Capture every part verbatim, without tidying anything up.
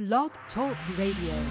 Blog Talk Radio.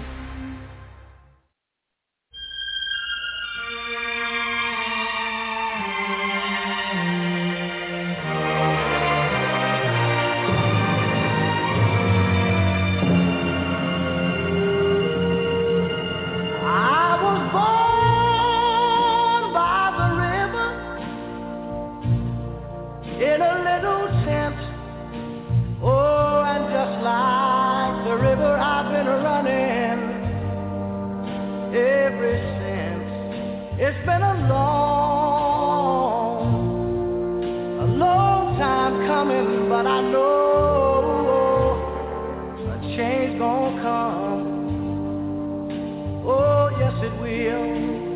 It's been a long, a long time coming, but I know a change gonna come. Oh, yes it will.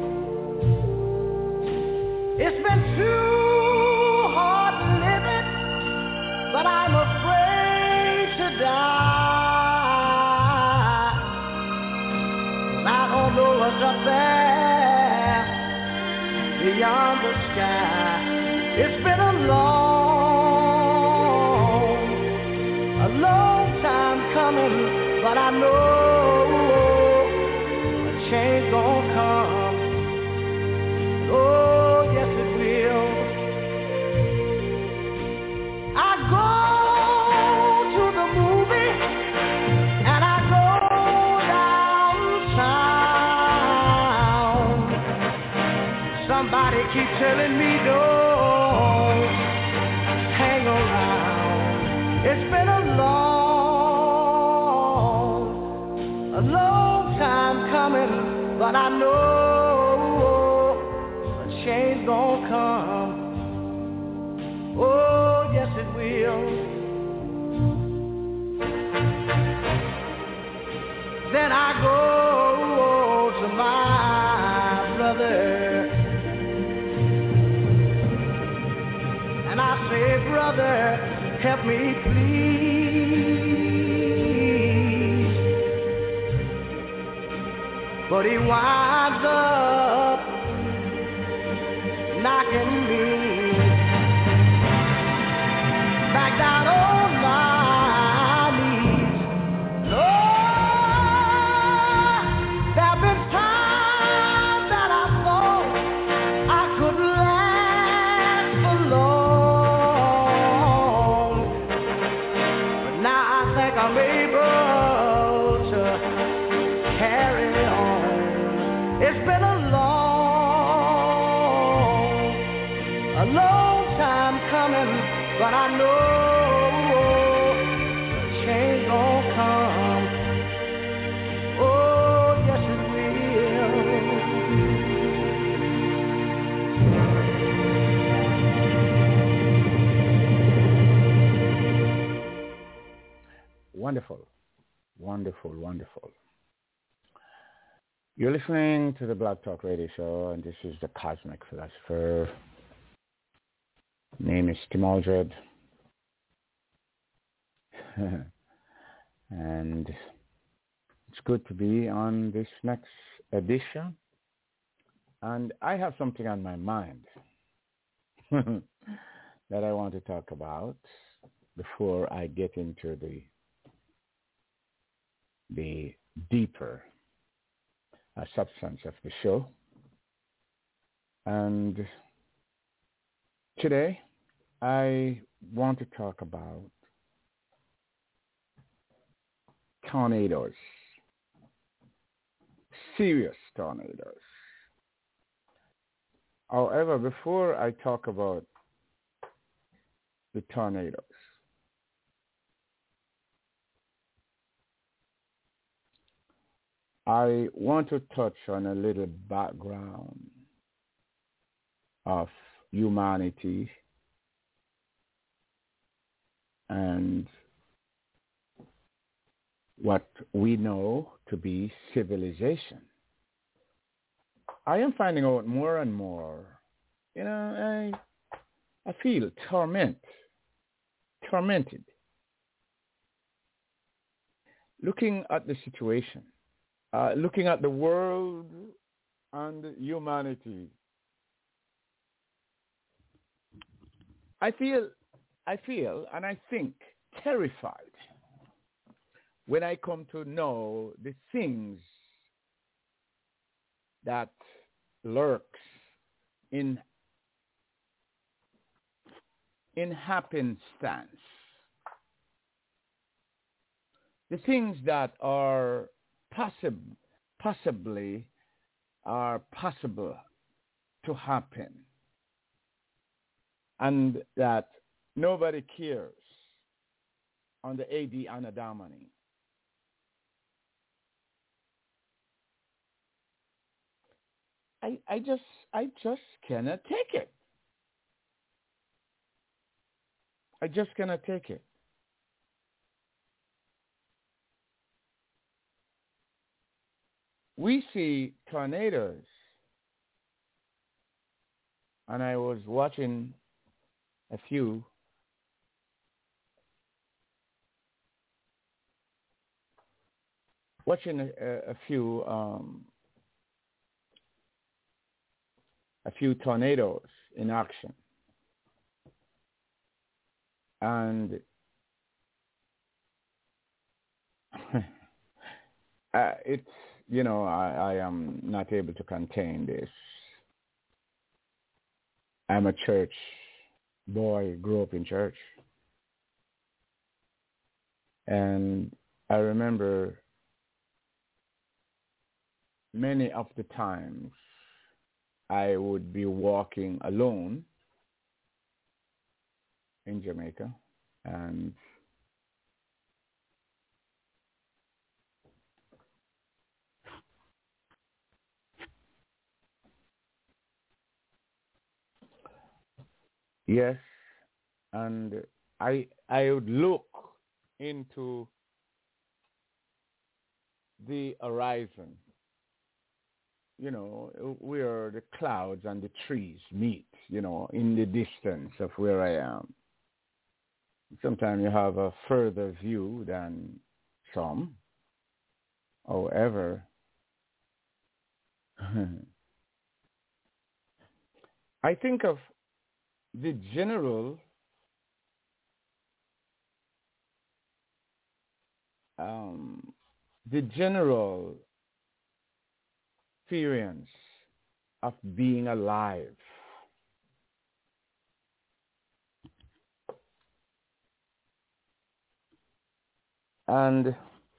It's been too hard living, but I'm afraid to die. I don't know what's up there beyond the sky. It's been a long, a long time coming, but I know a change gonna come. Oh, yes it will. I go to the movie and I go downtown. Somebody keep telling me don't hang around. It's been a long, a long time coming, but I know a change gonna come. Oh, yes it will. Then I go to my brother and I say, brother, help me please. But he winds up knocking me back down on my knees. Lord, there have been times that I thought I could last alone. I'm able to carry on. It's been a long, a long time coming, but I know a change gonna come. Oh, yes it Wonderful, wonderful, wonderful. You're listening to the Blog Talk Radio Show, and this is the Cosmic Philosopher. Name is Tim Aldred. And it's good to be on this next edition. And I have something on my mind that I want to talk about before I get into the the deeper uh, substance of the show. And today I want to talk about tornadoes, serious tornadoes. However, before I talk about the tornadoes, I want to touch on a little background of humanity and what we know to be civilization. I am finding out more and more, you know, I, I feel torment, tormented, looking at the situation. Uh, looking at the world and humanity, I feel, I feel, and I think terrified when I come to know the things that lurks in in happenstance, the things that are possible, possibly are possible to happen, and that nobody cares on the A D Anadamani. I, I just I just cannot take it. I just cannot take it. We see tornadoes, and I was watching a few watching a, a few um, a few tornadoes in action, and uh, it's you know I, I am not able to contain this. I'm a church boy, grew up in church, and I remember many of the times I would be walking alone in Jamaica, and yes, and I I would look into the horizon, you know, where the clouds and the trees meet, you know, in the distance of where I am. Sometimes you have a further view than some. However, I think of the general um, the general experience of being alive. And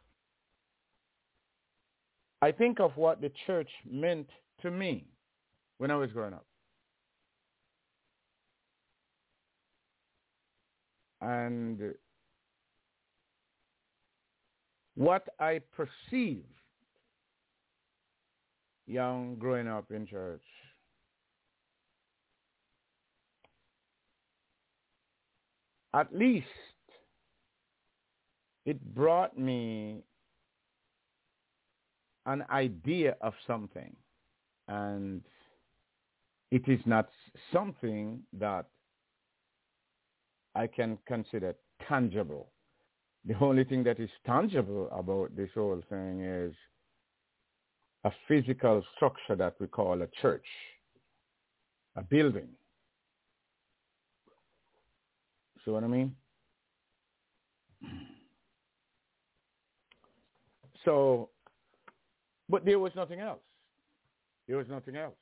I think of what the church meant to me when I was growing up. And what I perceived young growing up in church. At least it brought me an idea of something, and it is not something that I can consider tangible. The only thing that is tangible about this whole thing is a physical structure that we call a church, a building. See what I mean? So, but there was nothing else. There was nothing else.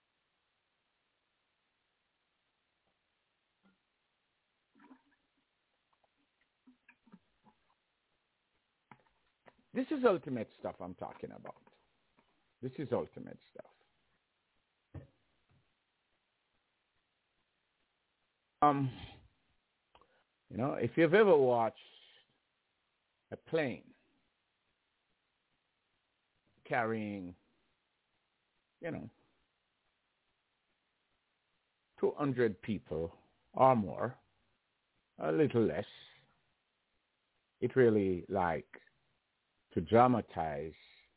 This is ultimate stuff I'm talking about. This is ultimate stuff. Um, you know, if you've ever watched a plane carrying, you know, two hundred people or more, a little less, it really like to dramatize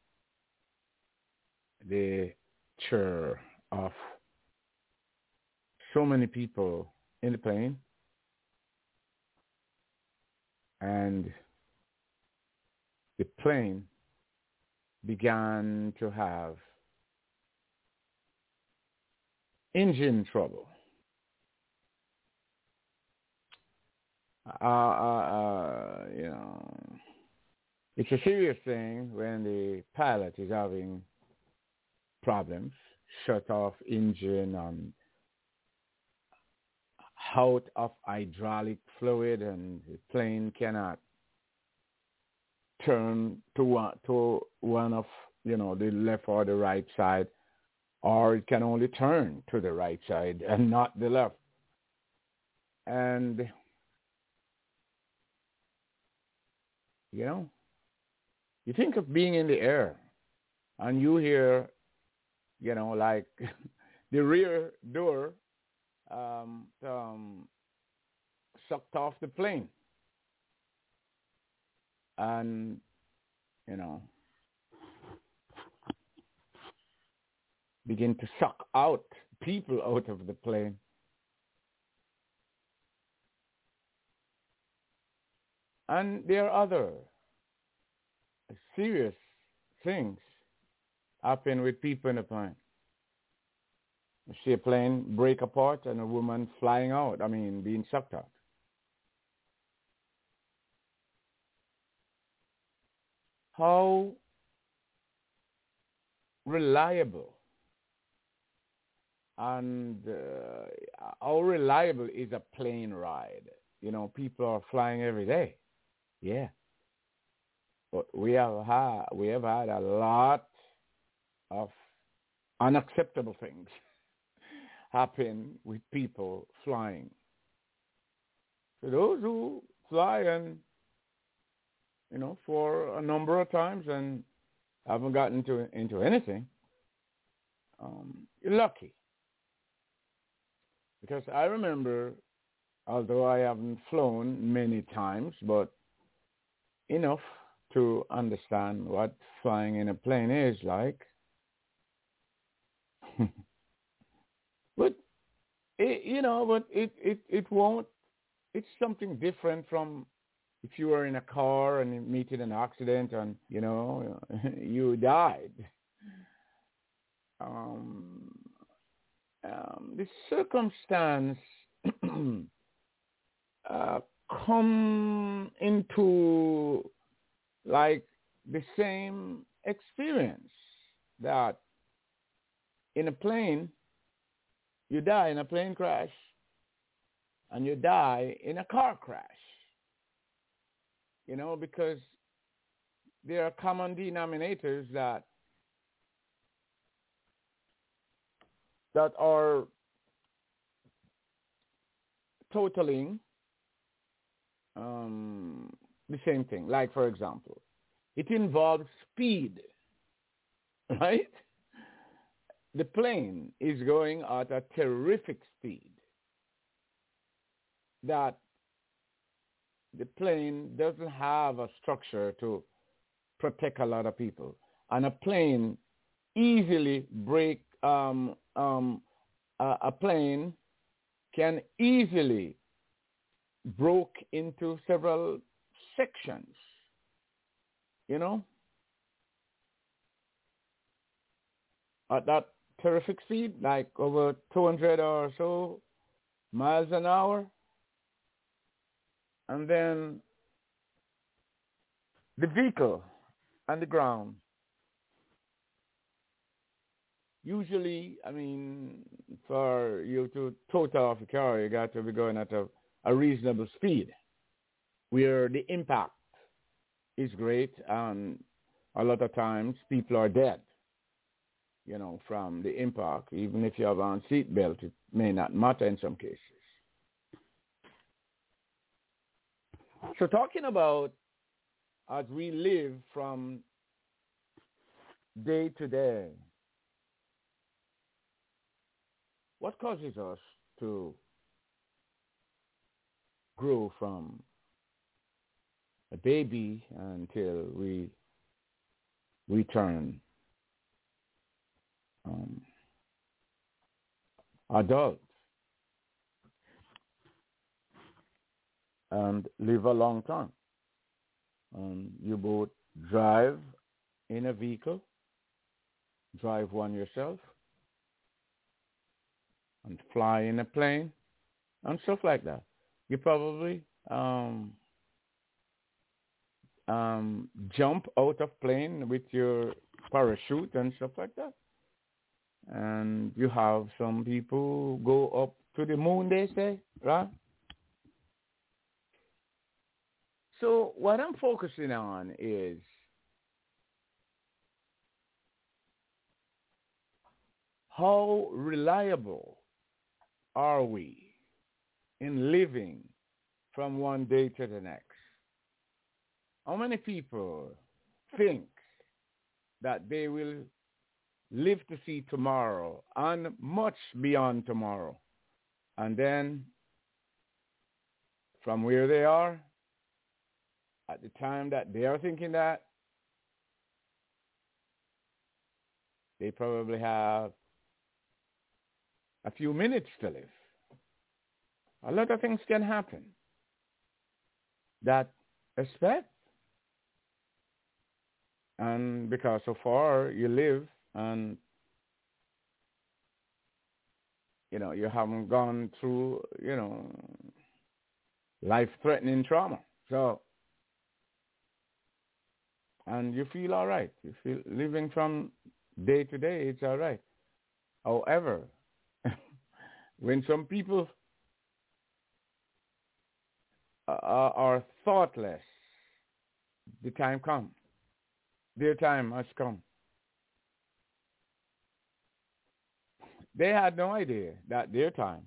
the chore of so many people in the plane, and the plane began to have engine trouble. Uh, uh, uh, you know, It's a serious thing when the pilot is having problems, shut off engine and out of hydraulic fluid, and the plane cannot turn to one, to one of, you know, the left or the right side, or it can only turn to the right side and not the left. And, you know, you think of being in the air and you hear, you know, like the rear door um, um, sucked off the plane. And, you know, begin to suck out people out of the plane. And there are other serious things happen with people in a plane. You see a plane break apart and a woman flying out, I mean, being sucked out. How reliable and uh, how reliable is a plane ride? You know, people are flying every day. Yeah. But we have had, we have had a lot of unacceptable things happen with people flying. So those who fly and, you know, for a number of times and haven't gotten into, into anything, um, you're lucky. Because I remember, although I haven't flown many times, but enough to understand what flying in a plane is like. But, it, you know, but it, it, it won't, it's something different from if you were in a car and you meet in an accident and, you know, you died. Um, um, the circumstance uh, come into like the same experience that in a plane, you die in a plane crash and you die in a car crash. You know, because there are common denominators that that are totaling um, the same thing. Like, for example, it involves speed, right? The plane is going at a terrific speed that the plane doesn't have a structure to protect a lot of people. And a plane easily break, um, um, a, a plane can easily broke into several sections, you know, at that terrific speed, like over two hundred or so miles an hour. And then the vehicle on the ground, usually, I mean, for you to total off a car, you got to be going at a, a reasonable speed where the impact is great, and a lot of times people are dead, you know, from the impact. Even if you have on seat belt, it may not matter in some cases. So talking about as we live from day to day, what causes us to grow from a baby until we we turn um, adults and live a long time? Um, you both drive in a vehicle, drive one yourself, and fly in a plane, and stuff like that. You probably um, um, jump out of plane with your parachute and stuff like that. And you have some people go up to the moon, they say, right? So what I'm focusing on is how reliable are we in living from one day to the next? How many people think that they will live to see tomorrow and much beyond tomorrow? And then from where they are, at the time that they are thinking that, they probably have a few minutes to live. A lot of things can happen that expect. And because so far you live and, you know, you haven't gone through, you know, life-threatening trauma. So, and you feel all right. You feel living from day to day, it's all right. However, when some people are, are thoughtless, the time comes. Their time has come. They had no idea that their time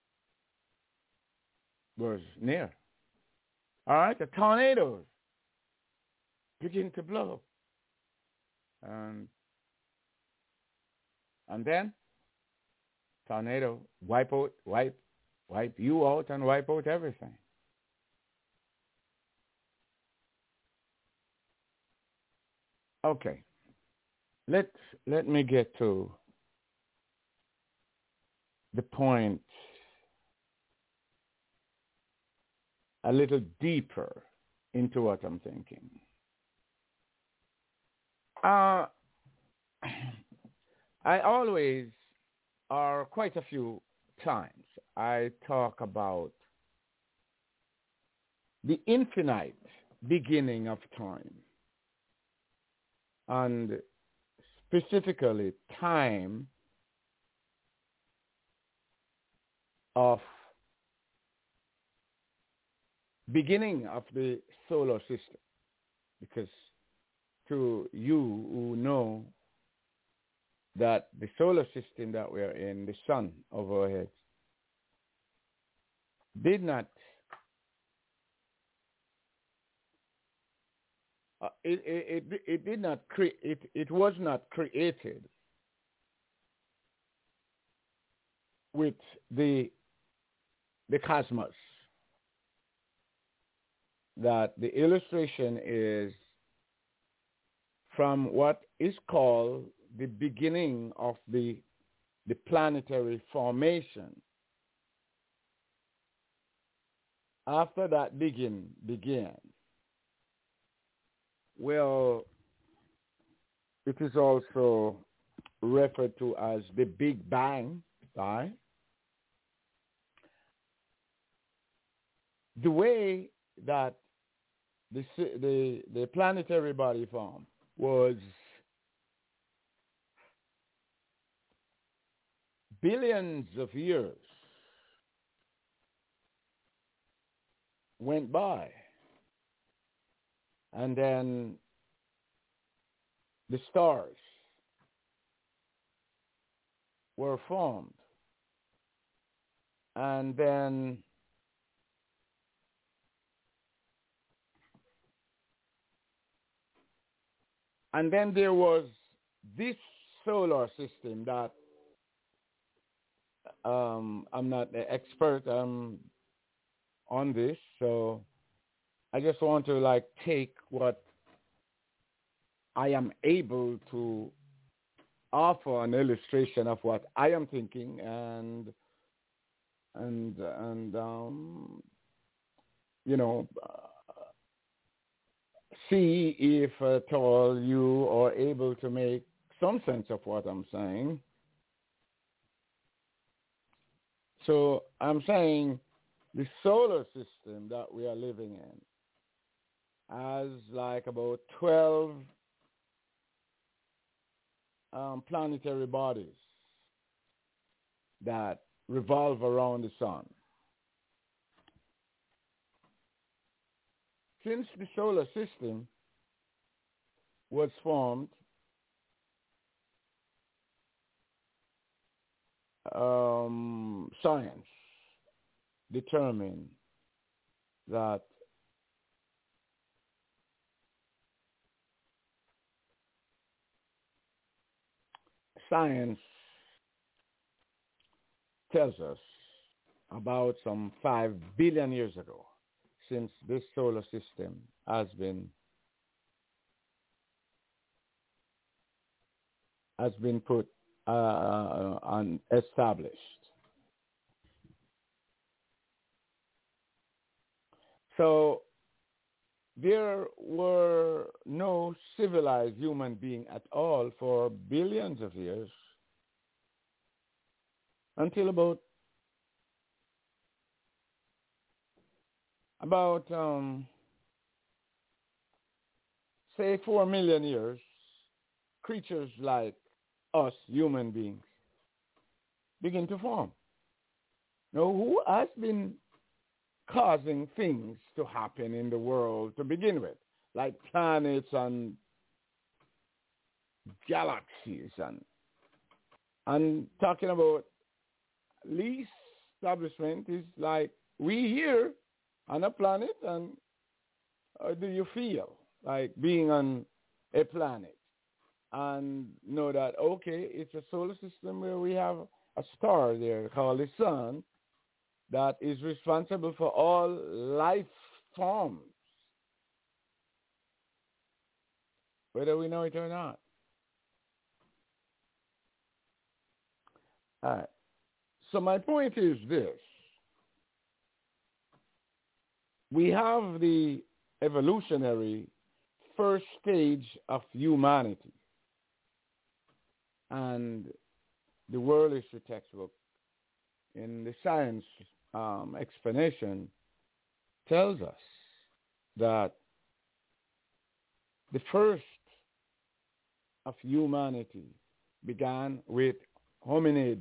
was near. All right, the tornadoes begin to blow. And, and then tornado wipe out, wipe, wipe you out and wipe out everything. Okay, let let me get to the point a little deeper into what I'm thinking. Uh, I always, or quite a few times, I talk about the infinite beginning of time, and specifically time of beginning of the solar system. Because to you who know that the solar system that we are in, the sun over our heads, did not, uh, it, it, it, it did not create, it, it was not created with the the cosmos. That the illustration is from what is called the beginning of the the planetary formation. After that begin began, well, it is also referred to as the Big Bang, right? The way that the the the planetary body formed was billions of years went by, and then the stars were formed, and then and then there was this solar system that um, I'm not an expert um, on this, so I just want to like take what I am able to offer an illustration of what I am thinking, and and and um, you know, uh, see if at all you are able to make some sense of what I'm saying. So I'm saying the solar system that we are living in has like about twelve um, planetary bodies that revolve around the sun. Since the solar system was formed, um, science determined that science tells us about some five billion years ago, since this solar system has been has been put uh, and established. So there were no civilized human being at all for billions of years until about about um, say four million years. Creatures like us, human beings, begin to form. Now, who has been causing things to happen in the world to begin with, like planets and galaxies, and and talking about least establishment is like we here on a planet, and how do you feel like being on a planet and know that, okay, it's a solar system where we have a star there called the sun that is responsible for all life forms, whether we know it or not. All right. So my point is this. We have the evolutionary first stage of humanity, and the world history textbook in the science um, explanation tells us that the first of humanity began with hominid,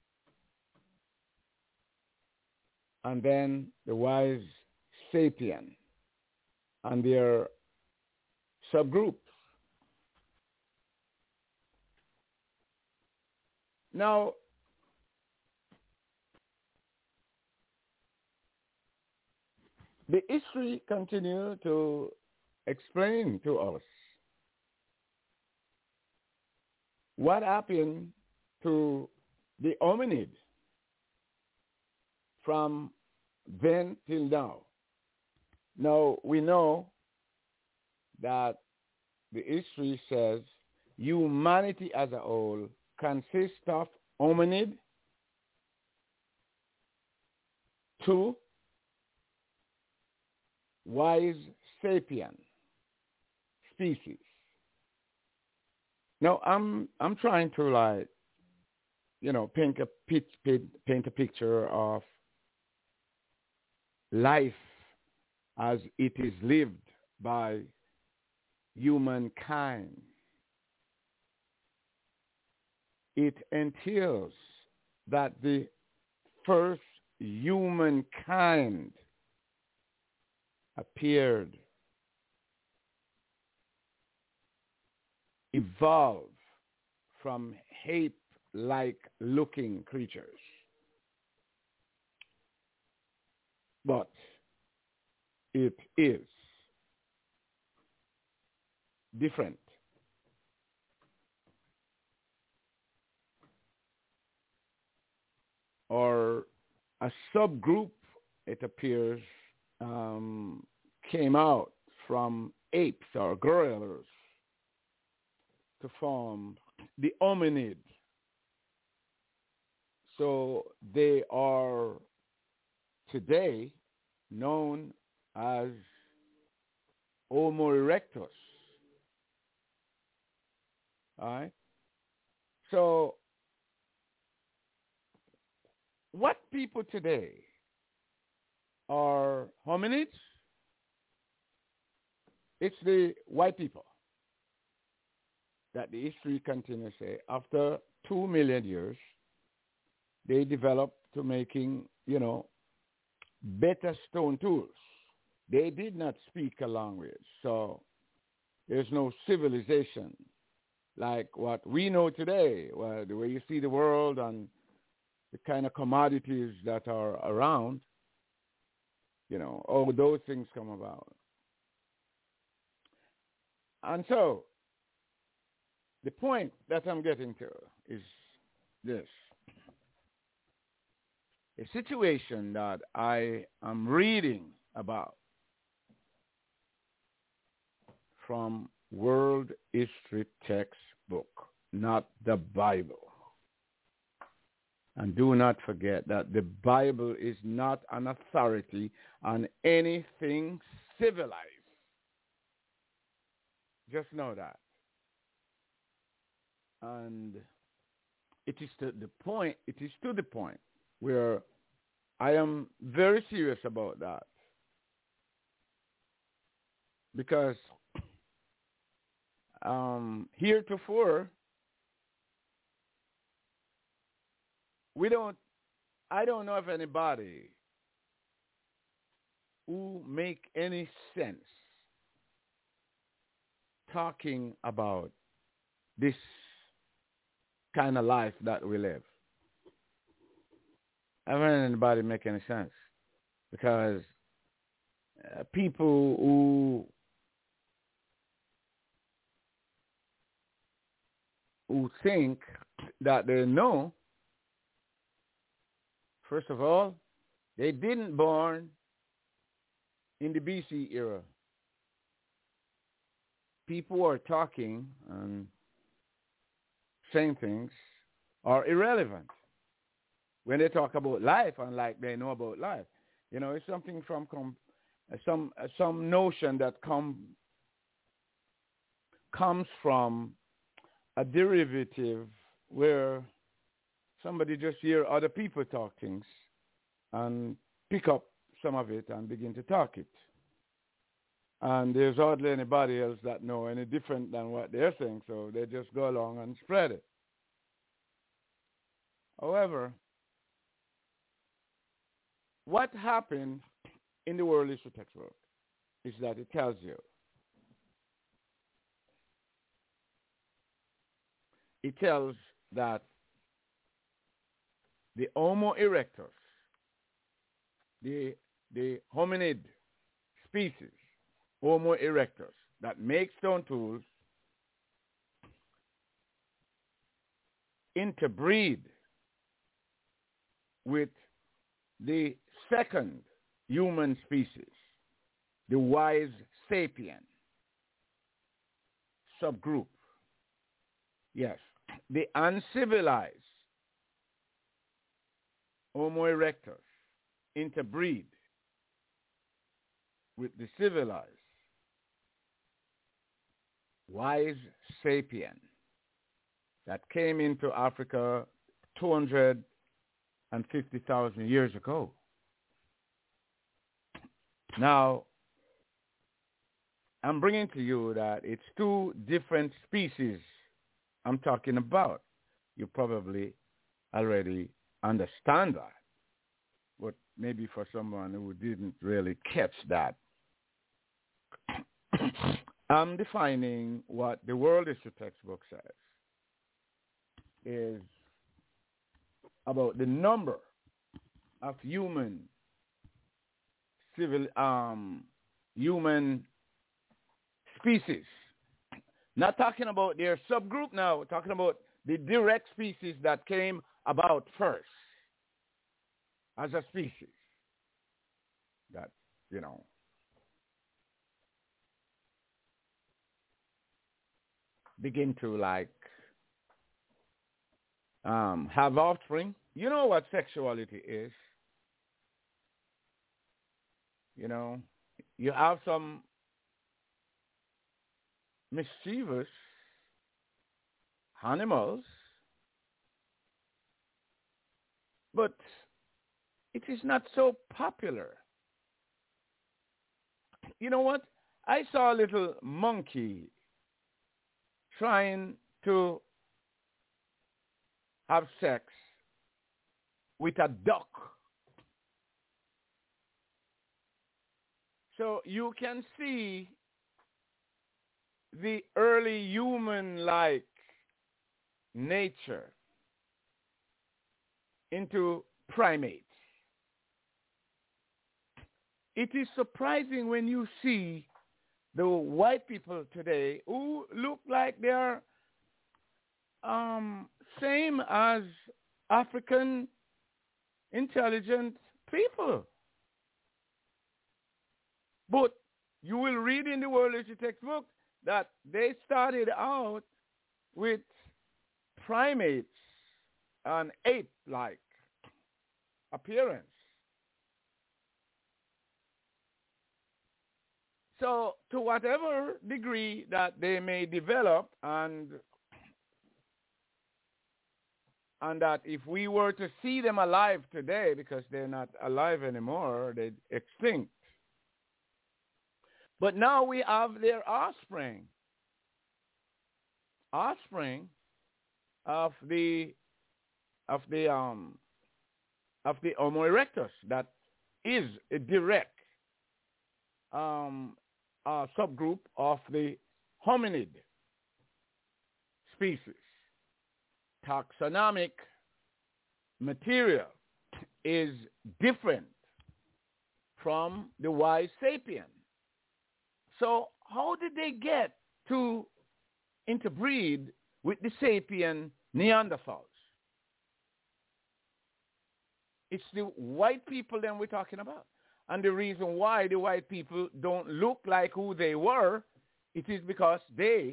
and then the wise sapien and their subgroups. Now, the history continues to explain to us what happened to the hominid from then till now. Now, we know that the history says humanity as a whole consists of hominid, two, wise sapien species. Now, I'm I'm trying to like, you know, paint a pitch, paint, paint a picture of life as it is lived by humankind. It entails that the first humankind appeared, evolved from ape-like looking creatures. But it is different. Or a subgroup, it appears, um, came out from apes or gorillas to form the hominid. So they are today known as Homo erectus. All right? So what people today are hominids? it's the white people that the history continues to say, after two million years, they developed to making, you know, better stone tools. They did not speak a language, so there's no civilization like what we know today, where the way you see the world and the kind of commodities that are around, you know, all those things come about. And so the point that I'm getting to is this. A situation that I am reading about from World History Textbook, not the Bible. And do not forget that the Bible is not an authority on anything civilized. Just know that. And it is to the point, it is to the point where I am very serious about that. Because um, heretofore, we don't, I don't know of anybody who make any sense talking about this kind of life that we live. I haven't heard anybody make any sense, because uh, people who who think that they know, first of all, they didn't born in the B C era. People who are talking and saying things are irrelevant when they talk about life, unlike they know about life. You know, it's something from com- some uh, some notion that come comes from a derivative where somebody just hear other people talk things and pick up some of it and begin to talk it. And there's hardly anybody else that know any different than what they're saying, so they just go along and spread it. However, what happened in the World History Textbook is that it tells you, it tells that the Homo erectus, the, the hominid species, Homo erectus, that makes stone tools, interbreed with the second human species, the wise sapien subgroup. Yes, the uncivilized Homo erectus interbreed with the civilized wise sapien that came into Africa two hundred fifty thousand years ago. Now, I'm bringing to you that it's two different species I'm talking about. You probably already understand that, but maybe for someone who didn't really catch that, I'm defining what the World History Textbook says is about the number of human civil um, human species. Not talking about their subgroup now, we're talking about the direct species that came about first as a species. That, you know, begin to like um, have offspring. You know what sexuality is. You know, you have some mischievous animals, but it is not so popular. You know what? I saw a little monkey trying to have sex with a duck. So you can see the early human-like nature into primates. It is surprising when you see the white people today who look like they are um, same as African intelligent people. But you will read in the world literature textbook that they started out with primates and ape-like appearance. So to whatever degree that they may develop, and and that if we were to see them alive today, because they're not alive anymore, they're extinct. But now we have their offspring, offspring of the of the um of the Homo erectus, that is a direct um, uh, subgroup of the hominid species. Taxonomic material is different from the wise sapien. So how did they get to interbreed with the sapien Neanderthals? It's the white people then we're talking about. And the reason why the white people don't look like who they were, it is because they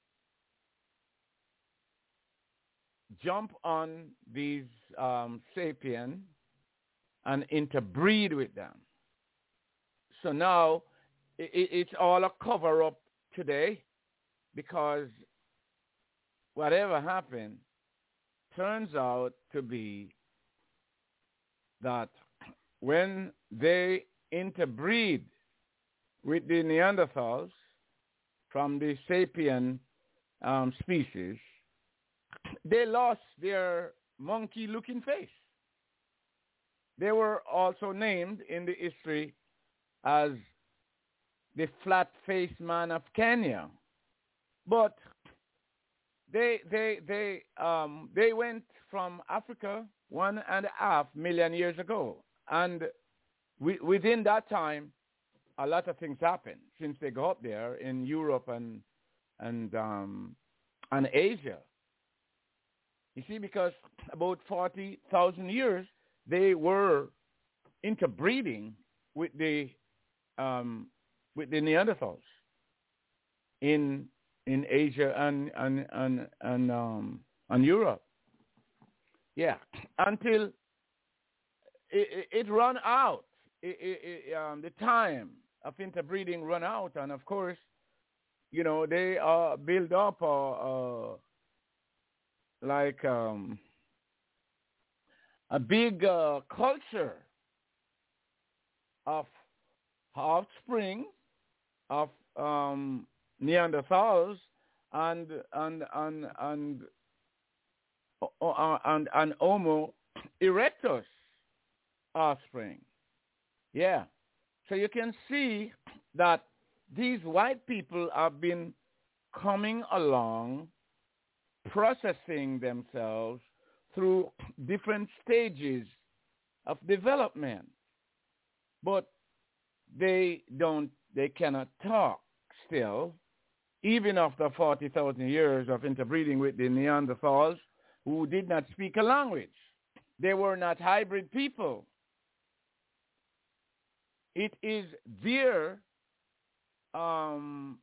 jump on these um, sapien and interbreed with them. So now it, it's all a cover-up today, because whatever happened turns out to be that when they interbreed with the Neanderthals from the sapien um, species, they lost their monkey-looking face. They were also named in the history as the flat-faced man of Kenya. But they they they um, they went from Africa one and a half million years ago, and we, within that time, a lot of things happened since they got up there in Europe and and um, and Asia. You see, because about forty thousand years they were interbreeding with the um, with the Neanderthals in in Asia and and and and, um, and Europe. Yeah, until it, it, it run out. It, it, it, um, the time of interbreeding run out, and of course, you know, they uh, build up a, a like um, a big uh, culture of offspring of um, Neanderthals and and and and uh, and, and Homo erectus offspring. Yeah, so you can see that these white people have been coming along, processing themselves through different stages of development, but they don't, they cannot talk still, even after forty thousand years of interbreeding with the Neanderthals, who did not speak a language. They were not hybrid people. It is their um,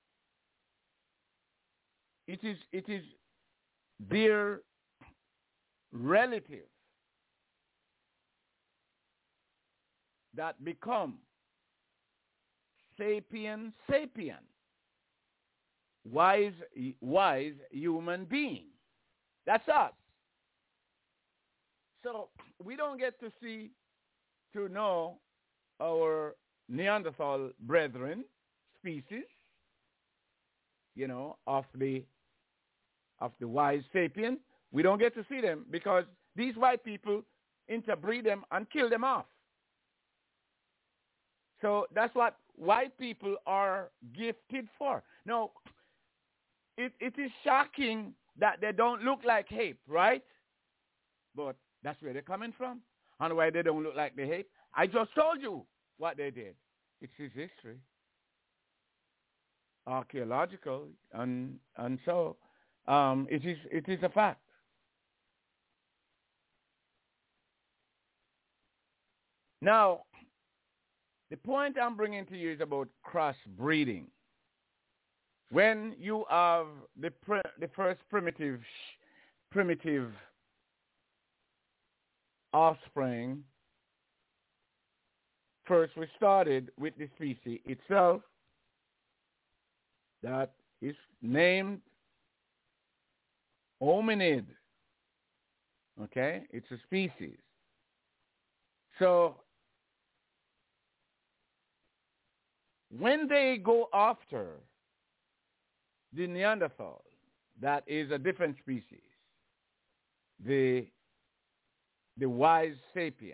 it is it is their relative that become sapien sapien, wise wise human being. That's us. So we don't get to see, to know our Neanderthal brethren species you know, of the of the wise sapien. We don't get to see them because these white people interbreed them and kill them off. So that's what white people are gifted for. Now, it, it is shocking that they don't look like ape, right? But that's where they're coming from. And why they don't look like the ape. I just told you what they did. It's his history. Archaeological, and and so um, it is it is a fact. Now, the point I'm bringing to you is about crossbreeding. When you have the pre- the first primitive primitive offspring, first we started with the species itself that is named hominid. Okay, it's a species. So when they go after the Neanderthal, that is a different species, the the wise sapien.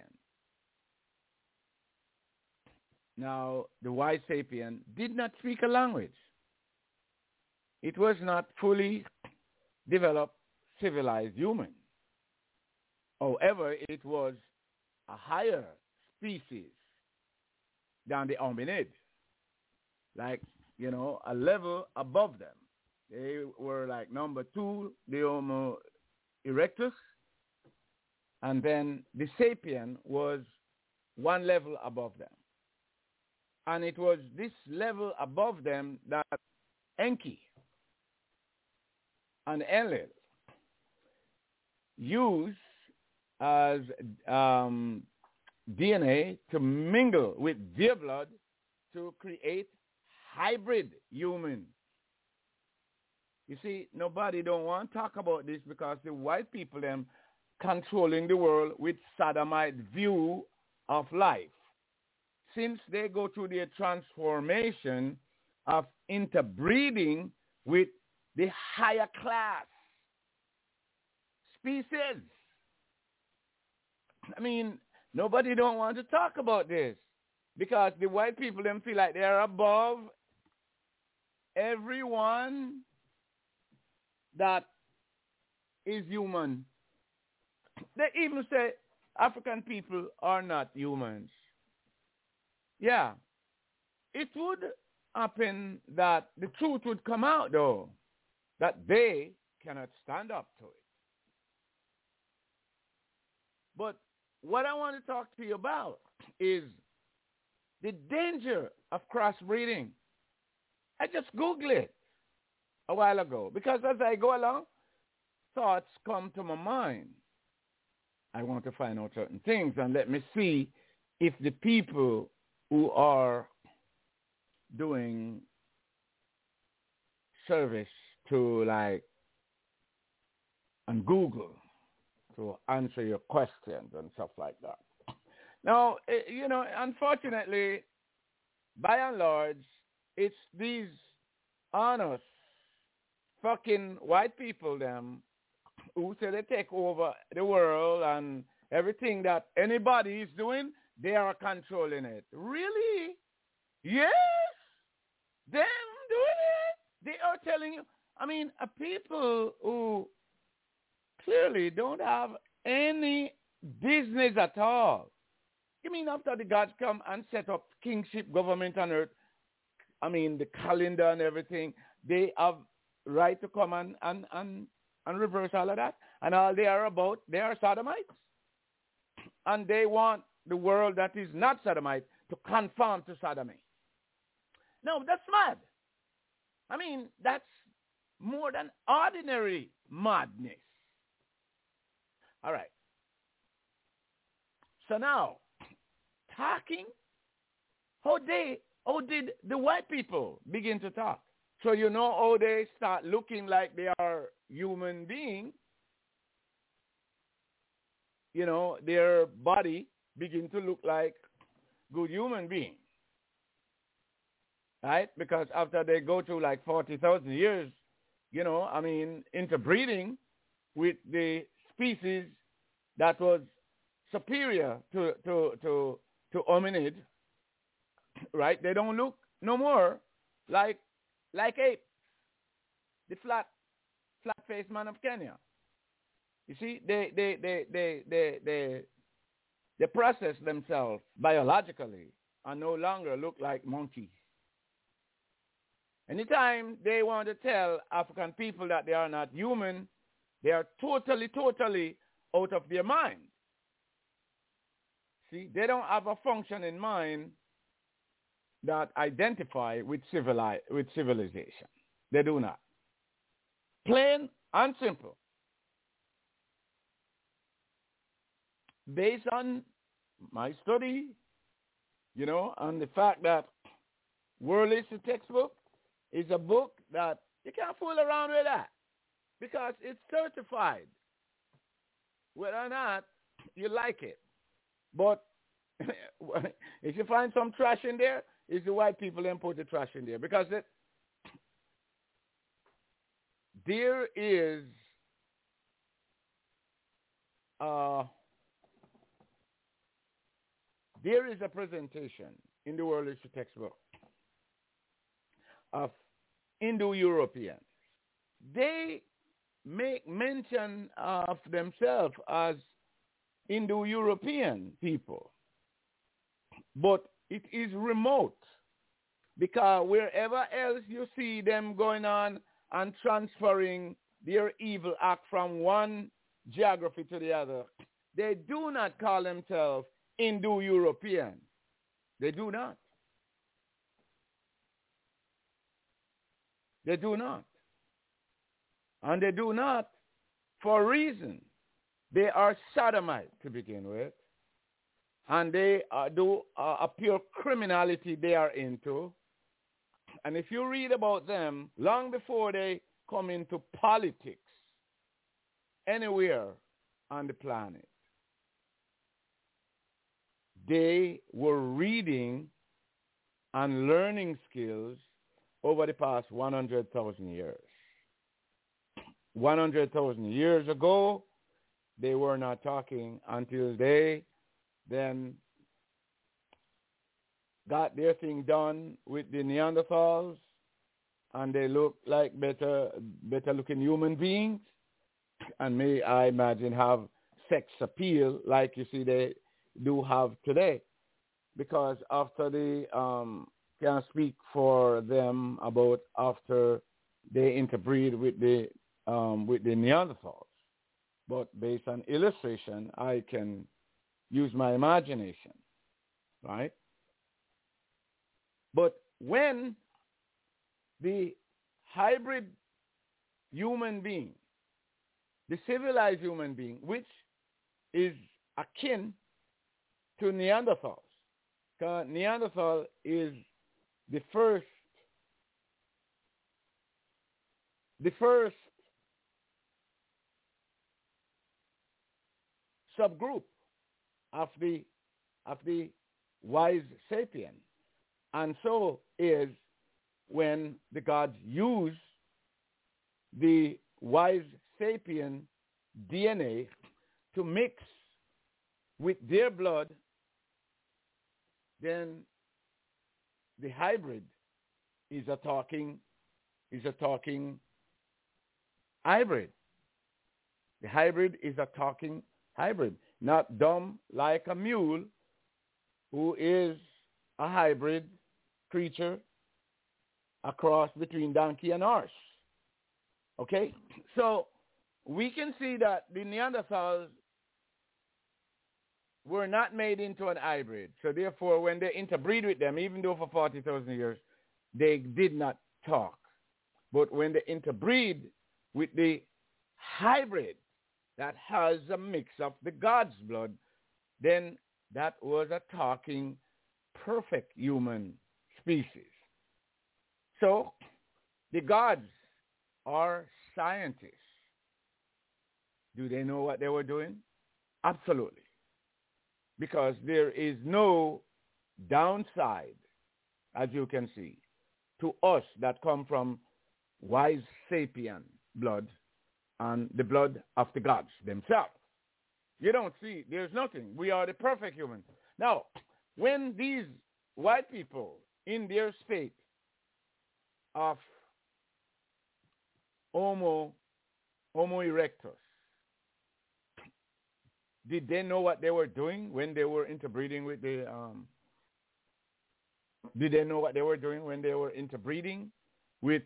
Now, the wise sapien did not speak a language. It was not fully developed, civilized human. However, it was a higher species than the hominid, like, you know, a level above them. They were like number two, the Homo erectus, and then the sapien was one level above them. And it was this level above them that Enki and Enlil used as um, D N A to mingle with their blood to create hybrid humans. You see, nobody don't want to talk about this because the white people, them, controlling the world with sodomite view of life. Since they go through their transformation of interbreeding with the higher class species. I mean, nobody don't want to talk about this because the white people, them feel like they're above everyone that is human. They even say African people are not humans. Yeah, it would happen that the truth would come out, though, that they cannot stand up to it. But what I want to talk to you about is the danger of crossbreeding. I just Googled it a while ago because as I go along, thoughts come to my mind. I want to find out certain things and let me see if the people who are doing service to like on Google to answer your questions and stuff like that. Now, you know, unfortunately, by and large, it's these honest fucking white people, them, who say they take over the world and everything that anybody is doing, they are controlling it. Really? Yes? Them doing it? They are telling you. I mean, a people who clearly don't have any business at all. You mean after the gods come and set up kingship government on earth, I mean, the calendar and everything, they have right to come and, and, and, and reverse all of that? And all they are about, they are sodomites. And they want the world that is not sodomite to conform to sodomy. No, that's mad. I mean, that's more than ordinary madness. All right. So now, talking, how they, how did the white people begin to talk? So you know how they start looking like they are human beings. You know, their body begin to look like good human beings. right? Because after they go through like forty thousand years, you know, I mean, interbreeding with the species that was superior to, to, to, to hominid, right? They don't look no more like, like apes, the flat, flat-faced man of Kenya. You see, they, they, they, they, they, they, they process themselves biologically and no longer look like monkeys. Anytime they want to tell African people that they are not human, they are totally, totally out of their mind. See, they don't have a function in mind that identify with, civili- with civilization. They do not. Plain and simple. Based on my study, you know, on the fact that World History Textbook is a book that you can't fool around with that because it's certified, whether or not you like it. But if you find some trash in there, it's the white people that put the trash in there because it, there is uh, there is a presentation in the World History Textbook of Indo-Europeans. They make mention of themselves as Indo-European people, but it is remote because wherever else you see them going on and transferring their evil act from one geography to the other, they do not call themselves Indo-European. They do not. They do not. And they do not for a reason. They are sodomite to begin with. And they uh, do uh, a pure criminality they are into. And if you read about them, long before they come into politics anywhere on the planet, they were reading and learning skills over the past one hundred thousand years. one hundred thousand years ago, they were not talking until they then got their thing done with the Neanderthals, and they look like better, better looking human beings, and may, I imagine, have sex appeal like you see they do have today. Because after the, um, can speak for them about after they interbreed with the, um, with the Neanderthals. But based on illustration, I can use my imagination, right? But when the hybrid human being, the civilized human being, which is akin to Neanderthals, because Neanderthal is the first, the first subgroup of the of the wise sapien, and so is when the gods use the wise sapien D N A to mix with their blood, then the hybrid is a talking is a talking hybrid. The hybrid is a talking hybrid, not dumb like a mule, who is a hybrid creature, a cross between donkey and horse. Okay? So we can see that the Neanderthals were not made into an hybrid. So therefore, when they interbreed with them, even though for forty thousand years, they did not talk. But when they interbreed with the hybrid that has a mix of the God's blood, then that was a talking, perfect human species. So the gods are scientists. Do they know what they were doing? Absolutely. Because there is no downside, as you can see, to us that come from wise sapien blood and the blood of the gods themselves. You don't see, there's nothing. We are the perfect human. Now, when these white people in their state of Homo, Homo erectus, did they know what they were doing when they were interbreeding with the, um, did they know what they were doing when they were interbreeding with,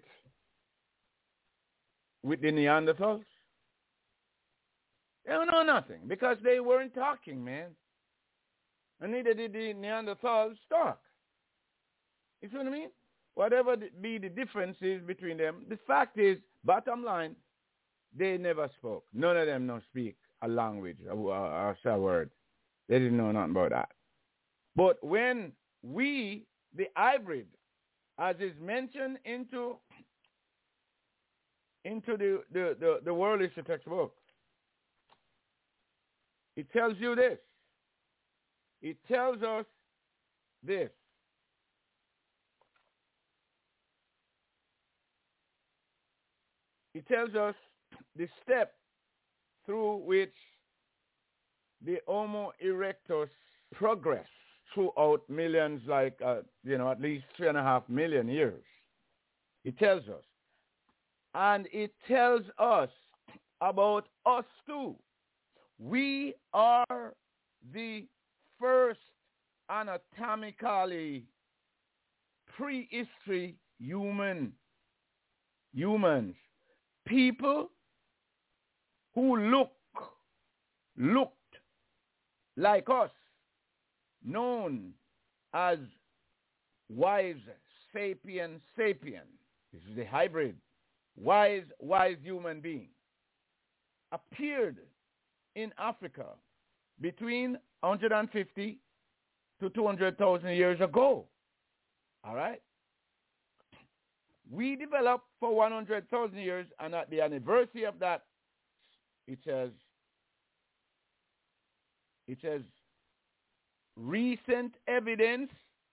with the Neanderthals? They don't know nothing because they weren't talking, man. And neither did the Neanderthals talk. You see what I mean? Whatever be the differences between them, the fact is, bottom line, they never spoke. None of them don't speak a language or, or a word. They didn't know nothing about that. But when we, the hybrid, as is mentioned into, into the, the, the, the world history textbook, it tells you this. It tells us this. It tells us the step through which the Homo erectus progressed throughout millions, like, uh, you know, at least three and a half million years. It tells us. And it tells us about us too. We are the first anatomically prehistory human, humans, people who look, looked like us, known as wise sapien sapien. This is the hybrid, wise, wise human being, appeared in Africa between one hundred fifty to two hundred thousand years ago. All right? We developed for one hundred thousand years, and at the anniversary of that, it says, it says, recent evidence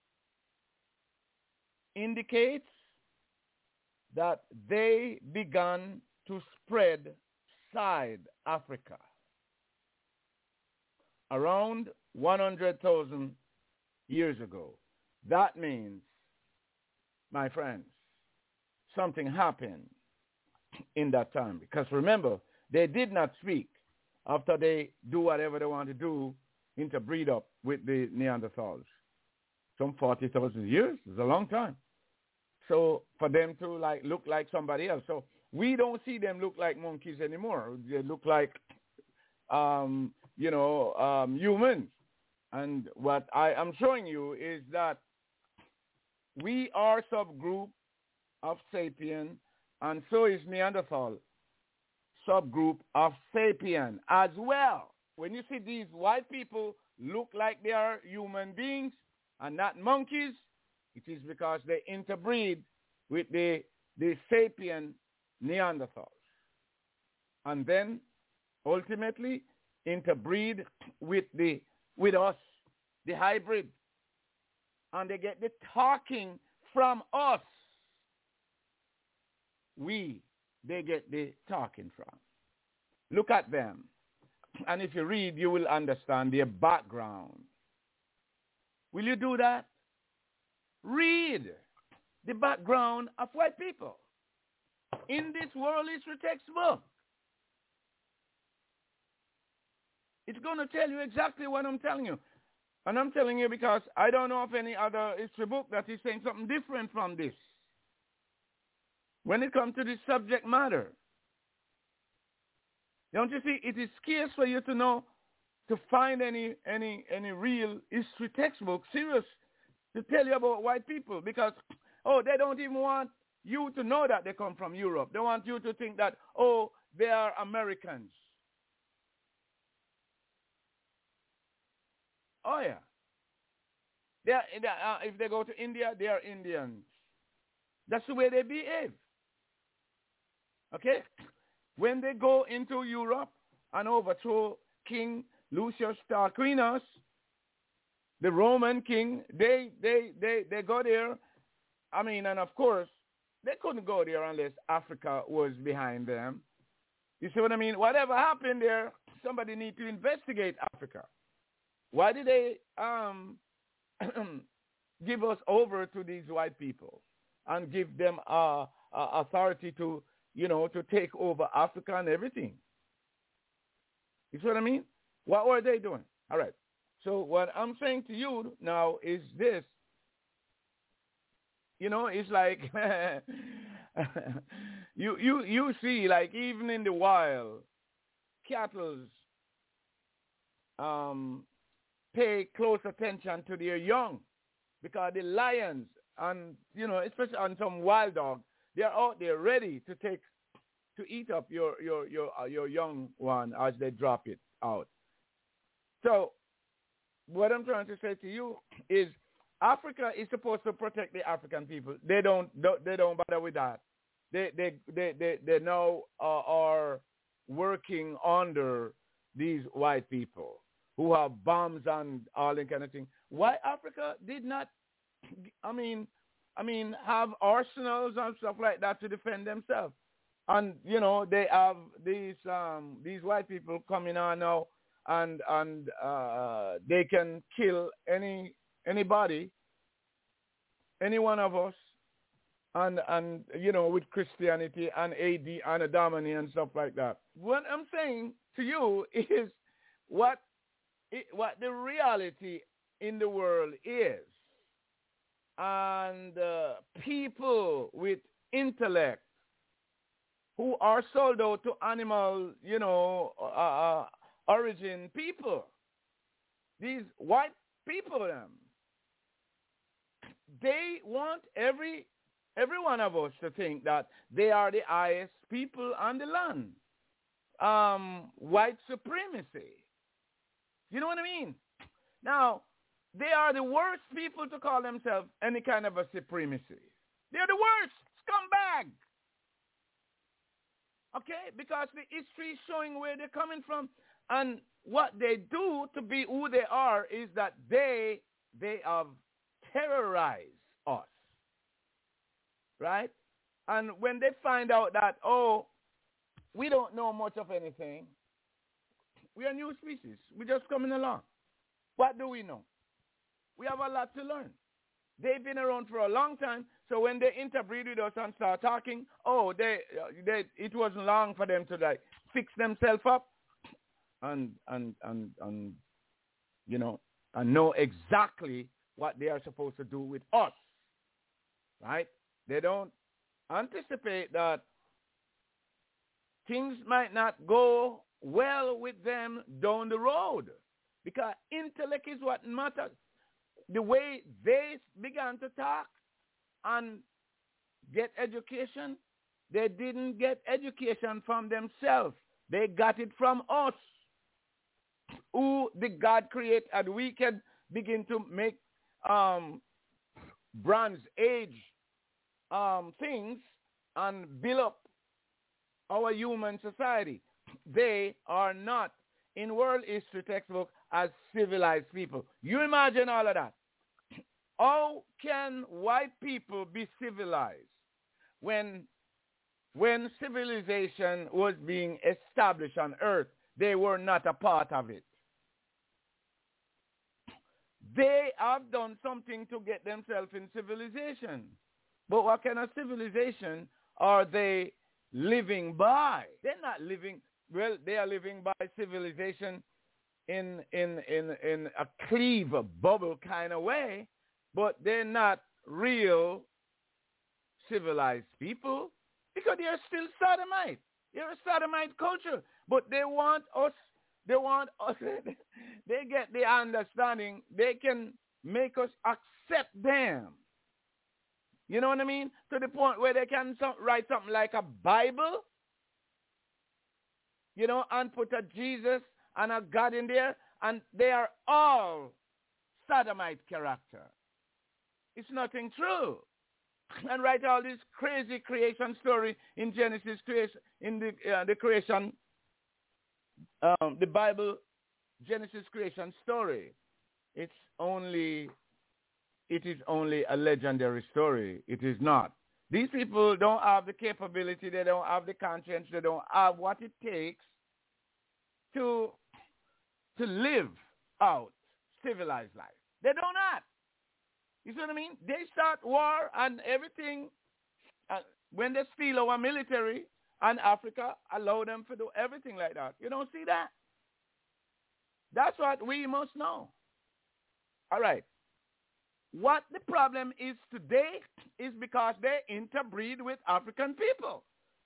indicates that they began to spread side Africa around one hundred thousand years ago. That means, my friends, something happened in that time. Because remember, they did not speak after they do whatever they want to do, interbreed up with the Neanderthals. Some forty thousand years is a long time. So for them to like look like somebody else. So we don't see them look like monkeys anymore. They look like, um, you know, um, humans. And what I am showing you is that we are subgroup of sapien, and so is Neanderthal subgroup of sapien as well. When you see these white people look like they are human beings and not monkeys, it is because they interbreed with the, the sapien Neanderthals. And then ultimately interbreed with the with us, the hybrid. And they get the talking from us. We, they get the talking from. Look at them. And if you read, you will understand their background. Will you do that? Read the background of white people in this world history textbook. It's going to tell you exactly what I'm telling you. And I'm telling you because I don't know of any other history book that is saying something different from this. When it comes to this subject matter, don't you see, it is scarce for you to know, to find any, any, any real history textbook, serious, to tell you about white people. Because, oh, they don't even want you to know that they come from Europe. They want you to think that, oh, they are Americans. Oh, yeah. They are, they are, uh, if they go to India, they are Indians. That's the way they behave. Okay? When they go into Europe and overthrow King Lucius Tarquinius, the Roman king, they, they, they, they go there I mean, and of course, they couldn't go there unless Africa was behind them. You see what I mean? Whatever happened there, somebody need to investigate Africa. Why did they um, give us over to these white people and give them uh, uh, authority to, you know, to take over Africa and everything? You see what I mean? What were they doing? All right. So what I'm saying to you now is this. You know, it's like you you you see, like even in the wild, cattle um, pay close attention to their young, because the lions and, you know, especially on some wild dog, they're out there ready to take to eat up your your your uh, your young one as they drop it out. So what I'm trying to say to you is, Africa is supposed to protect the African people. They don't. They don't bother with that. They they they they, they now uh, are working under these white people who have bombs and all that kind of thing. Why Africa did not? I mean, I mean, have arsenals and stuff like that to defend themselves. And you know, they have these um, these white people coming on now, and and uh, they can kill any. Anybody, any one of us, and, and you know, with Christianity and A D and Adamani and stuff like that. What I'm saying to you is what, it, what the reality in the world is. And uh, people with intellect who are sold out to animal, you know, uh, uh, origin people, these white people, them, they want every every one of us to think that they are the highest people on the land. Um, white supremacy. You know what I mean? Now, they are the worst people to call themselves any kind of a supremacy. They're the worst scumbag. Okay? Because the history is showing where they're coming from. And what they do to be who they are is that they they have terrorized us. Right? And when they find out that, oh, we don't know much of anything, we are a new species. We're just coming along. What do we know? We have a lot to learn. They've been around for a long time, so when they interbreed with us and start talking, oh, they, they, it wasn't long for them to like fix themselves up and, and, and, and, you know, and know exactly what they are supposed to do with us, right? They don't anticipate that things might not go well with them down the road, because intellect is what matters. The way they began to talk and get education, they didn't get education from themselves. They got it from us, who the God created, and we can begin to make um, Bronze Age um, things and build up our human society. They are not in world history textbook as civilized people. You imagine all of that. How can white people be civilized when when civilization was being established on earth? They were not a part of it. They have done something to get themselves in civilization. But what kind of civilization are they living by? They're not living, well, they are living by civilization in in in, in a cleave bubble kind of way, but they're not real civilized people, because they are still sodomite. They're a sodomite culture. But they want us, they want us, they get the understanding, they can make us accept them. You know what I mean? To the point where they can so, write something like a Bible, you know, and put a Jesus and a God in there, and they are all sodomite character. It's nothing true. And write all this crazy creation story in Genesis creation, in the uh, the creation, um, the Bible, Genesis creation story. It's only it is only a legendary story. It is not. These people don't have the capability. They don't have the conscience. They don't have what it takes to, to live out civilized life. They do not. You see what I mean? They start war and everything. Uh, when they steal our military and Africa, allow them to do everything like that. You don't see that? That's what we must know. All right. What the problem is today is because they interbreed with African people.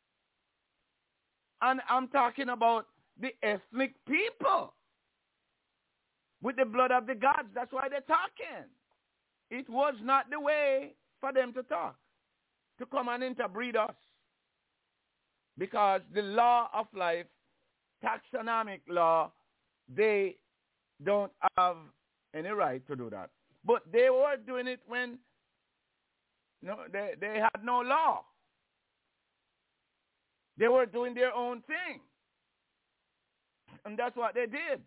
And I'm talking about the ethnic people with the blood of the gods. That's why they're talking. It was not the way for them to talk, to come and interbreed us. Because the law of life, taxonomic law, they don't have any right to do that. But they were doing it when no, they, they had no law. They were doing their own thing. And that's what they did.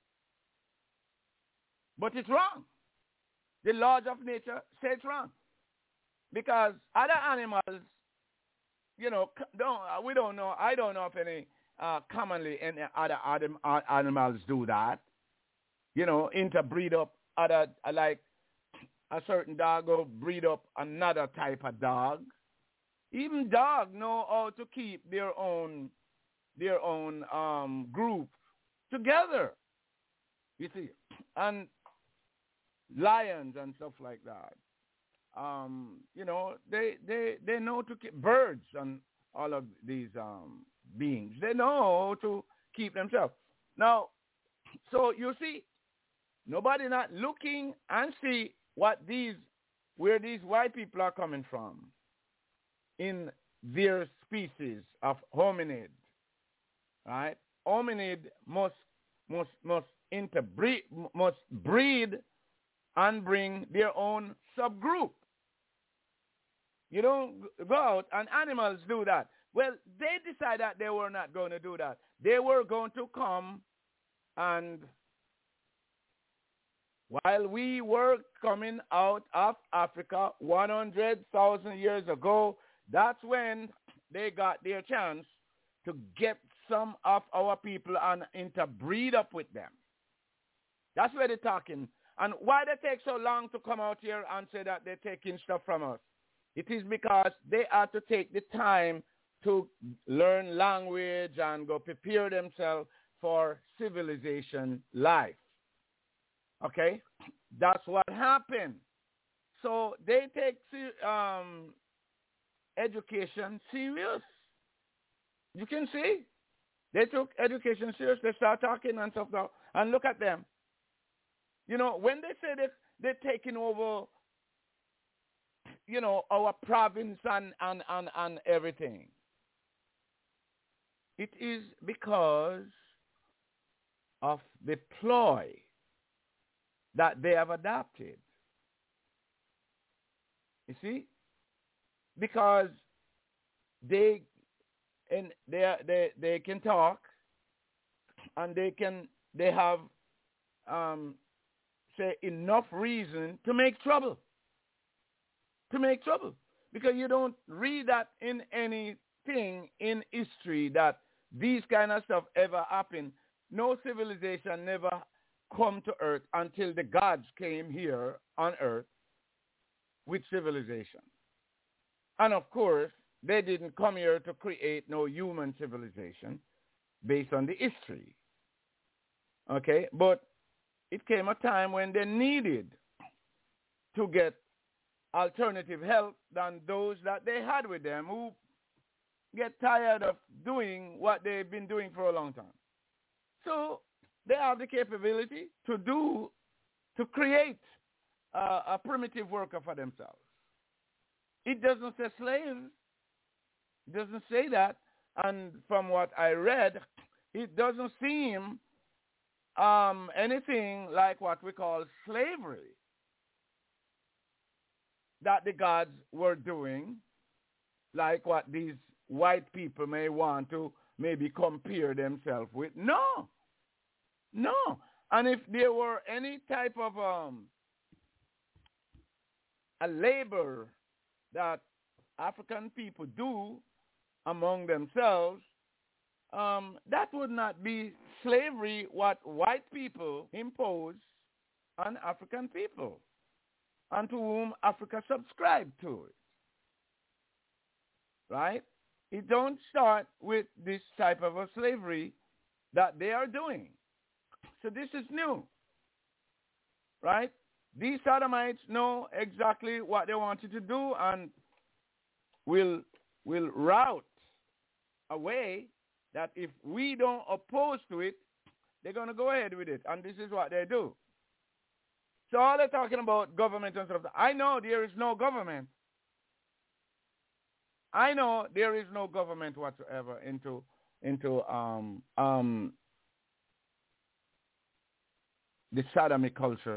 But it's wrong. The laws of nature say it's wrong. Because other animals, you know, don't, we don't know, I don't know if any uh, commonly any other adam, uh, animals do that. You know, interbreed up other, like a certain dog will breed up another type of dog. Even dogs know how to keep their own, their own um, group together. You see, and lions and stuff like that. Um, you know, they, they, they know to keep birds and all of these um, beings. They know to keep themselves. Now, so you see, nobody not looking and see what these, where these white people are coming from in their species of hominid, right? Hominid must, must, must interbreed, must breed and bring their own subgroup. You don't go out, and animals do that. Well, they decided that they were not going to do that. They were going to come, and while we were coming out of Africa one hundred thousand years ago, that's when they got their chance to get some of our people and interbreed up with them. That's where they're talking. And why they take so long to come out here and say that they're taking stuff from us? It is because they have to take the time to learn language and go prepare themselves for civilization life. Okay? That's what happened. So they take um, education serious. You can see. They took education serious. They start talking and stuff now. And look at them. You know, when they say that they're taking over, you know, our province and, and, and, and everything, it is because of the ploy that they have adopted. You see? Because they and they they they can talk, and they can they have um say enough reason to make trouble. To make trouble. Because you don't read that in anything in history that these kind of stuff ever happened. No civilization never come to earth until the gods came here on earth with civilization. And of course, they didn't come here to create no human civilization based on the history. Okay? But it came a time when they needed to get alternative help than those that they had with them, who get tired of doing what they've been doing for a long time. So they have the capability to do, to create uh, a primitive worker for themselves. It doesn't say slaves. It doesn't say that. And from what I read, it doesn't seem um, anything like what we call slavery that the gods were doing, like what these white people may want to maybe compare themselves with. No. No. And if there were any type of um, a labor that African people do among themselves, um, that would not be slavery what white people impose on African people and to whom Africa subscribed to it. Right? It don't start with this type of a slavery that they are doing. So this is new. Right? These sodomites know exactly what they wanted to do and will will route a way that if we don't oppose to it, they're going to go ahead with it. And this is what they do. So all they're talking about government and stuff. I know there is no government. I know there is no government whatsoever into into um um the sodomy culture.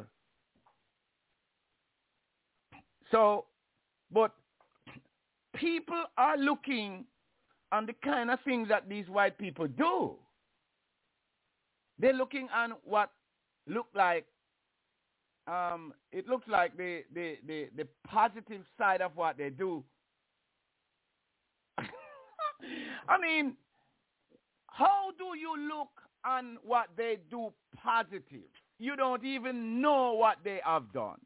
So, but people are looking on the kind of things that these white people do. They're looking on what look like um it looks like the the the, the positive side of what they do. I mean, how do you look on what they do positive? You don't even know what they have done.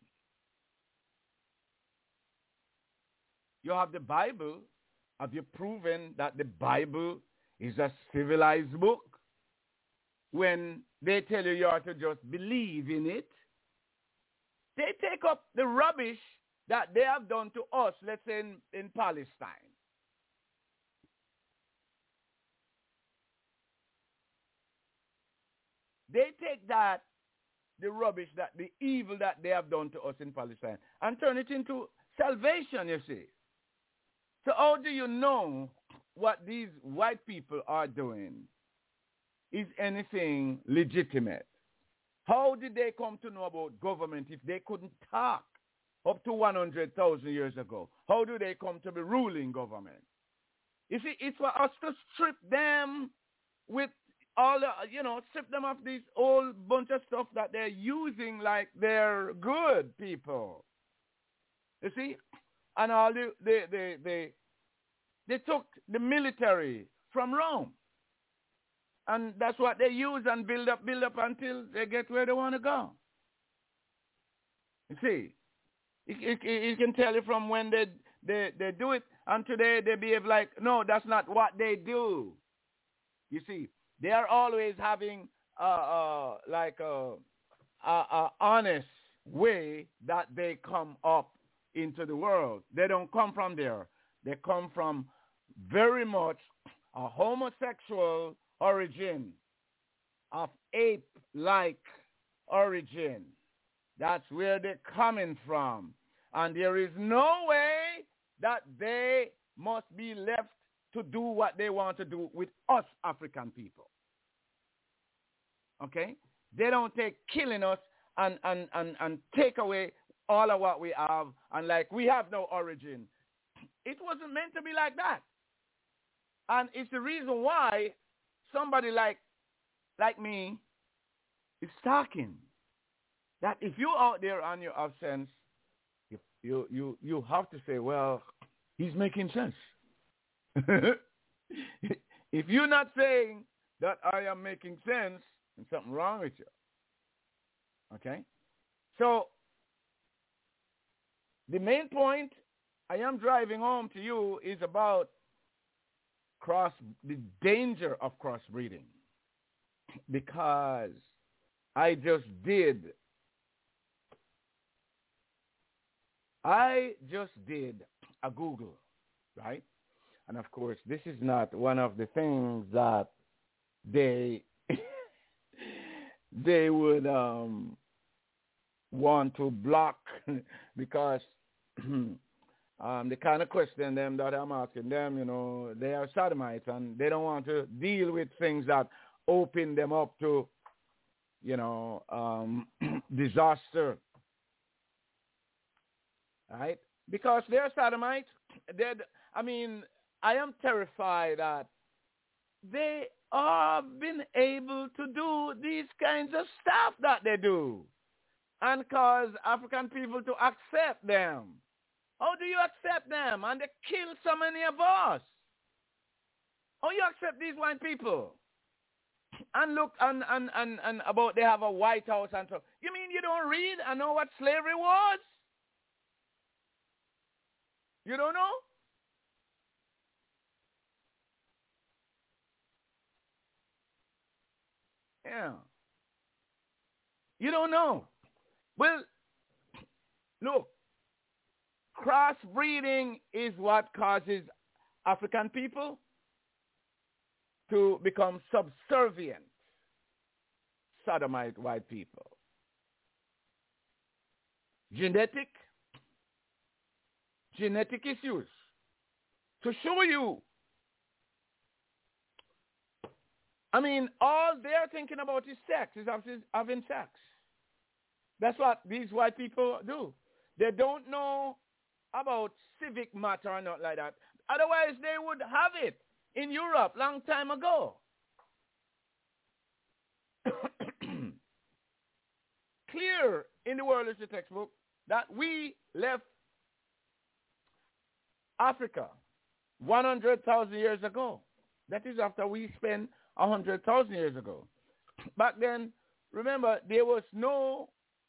You have the Bible. Have you proven that the Bible is a civilized book? When they tell you you are to just believe in it, they take up the rubbish that they have done to us, let's say in, in Palestine. They take that, the rubbish, that the evil that they have done to us in Palestine, and turn it into salvation, you see. So how do you know what these white people are doing is anything legitimate? How did they come to know about government if they couldn't talk up to one hundred thousand years ago? How do they come to be ruling government? You see, it's for us to strip them with all the, you know, strip them of this whole bunch of stuff that they're using like they're good people. You see? And all the, they, they, they, they took the military from Rome. And that's what they use and build up, build up until they get where they want to go. You see? It, it, it can tell you from when they, they, they do it, and today they behave like, no, that's not what they do. You see? They are always having uh, uh, like a, a, a honest way that they come up into the world. They don't come from there. They come from very much a homosexual origin, of ape-like origin. That's where they're coming from. And there is no way that they must be left to do what they want to do with us African people. Okay? They don't take killing us and, and, and, and take away all of what we have and like we have no origin. It wasn't meant to be like that. And it's the reason why somebody like like me is talking. That if you're out there on your absence, you you you, you have to say, well, he's making sense. If you're not saying that I am making sense, there's something wrong with you. Okay? So, the main point I am driving home to you is about cross, the danger of crossbreeding. Because I just did, I just did a Google, right? And of course, this is not one of the things that they they would um, want to block because um, the kind of question them that I'm asking them, you know, they are sodomites and they don't want to deal with things that open them up to, you know, um, disaster, right? Because they're sodomites. They're, I mean, I am terrified that they have been able to do these kinds of stuff that they do and cause African people to accept them. How do you accept them? And they kill so many of us. How you accept these white people? And look, and, and, and, and about they have a White House and so. You mean you don't read and know what slavery was? You don't know? Yeah. You don't know. Well, look, crossbreeding is what causes African people to become subservient, sodomite white people. Genetic, genetic issues to show you. I mean, all they're thinking about is sex, is having sex. That's what these white people do. They don't know about civic matter or not like that. Otherwise, they would have it in Europe long time ago. Clear in the World History textbook that we left Africa one hundred thousand years ago. That is after we spent one hundred thousand years ago. Back then, remember, there was no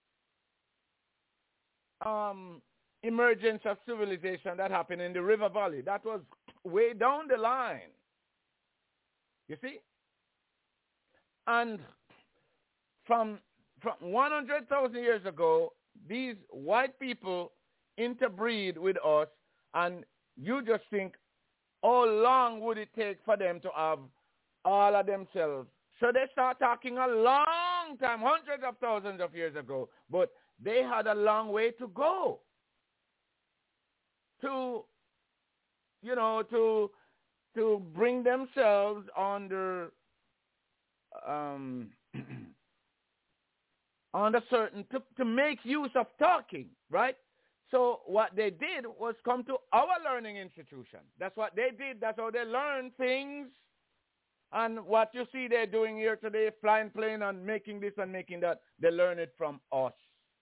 um, emergence of civilization that happened in the river valley. That was way down the line. You see? And from, from one hundred thousand years ago, these white people interbreed with us, and you just think, how long would it take for them to have all of themselves? So they start talking a long time, hundreds of thousands of years ago, but they had a long way to go to, you know, to to bring themselves under um, under certain to, to make use of talking, right? So what they did was come to our learning institution. That's what they did. That's how they learned things. And what you see they're doing here today, flying plane and making this and making that, they learn it from us.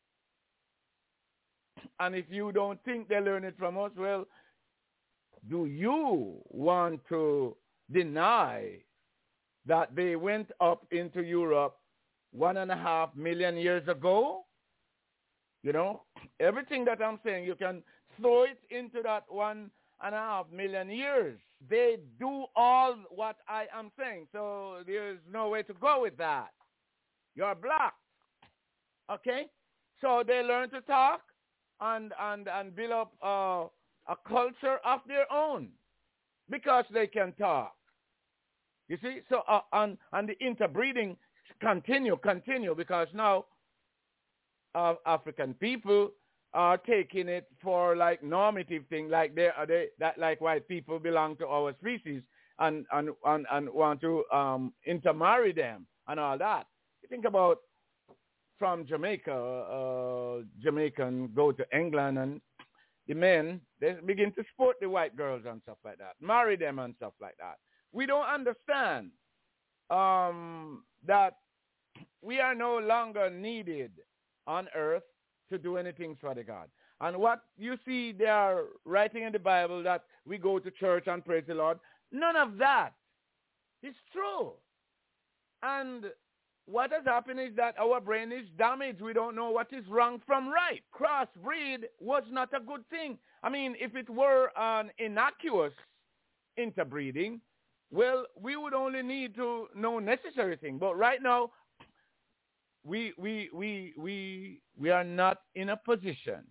And if you don't think they learn it from us, well, do you want to deny that they went up into Europe one and a half million years ago? You know, everything that I'm saying, you can throw it into that one and a half million years. They do all what I am saying, so there's no way to go with that. You're blocked. Okay? So they learn to talk and, and, and build up uh, a culture of their own because they can talk. You see? So, uh, and, and the interbreeding continue, continue, because now uh, African people are taking it for like normative thing, like they are they that like white people belong to our species and and and, and want to um, intermarry them and all that. You think about from Jamaica, uh, Jamaican go to England and the men they begin to sport the white girls and stuff like that, marry them and stuff like that. We don't understand um, that we are no longer needed on earth to do anything for the God. And what you see they are writing in the Bible that we go to church and praise the Lord, none of that is true. And what has happened is that our brain is damaged. We don't know what is wrong from right. Crossbreed was not a good thing. I mean, if it were an innocuous interbreeding, well, we would only need to know necessary thing. But right now, we we we we we are not in a position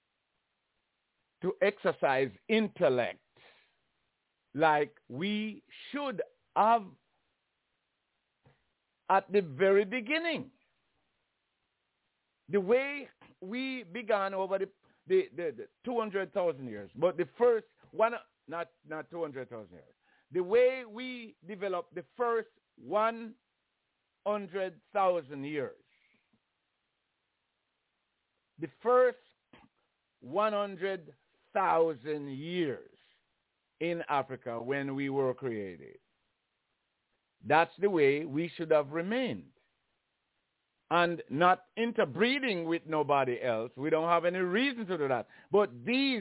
to exercise intellect like we should have at the very beginning. The way we began over the the, the, the two hundred thousand years, but the first one, not not two hundred thousand years. The way we developed the first one hundred thousand years. The first one hundred thousand years in Africa when we were created. That's the way we should have remained. and not interbreeding with nobody else. We don't have any reason to do that. But these,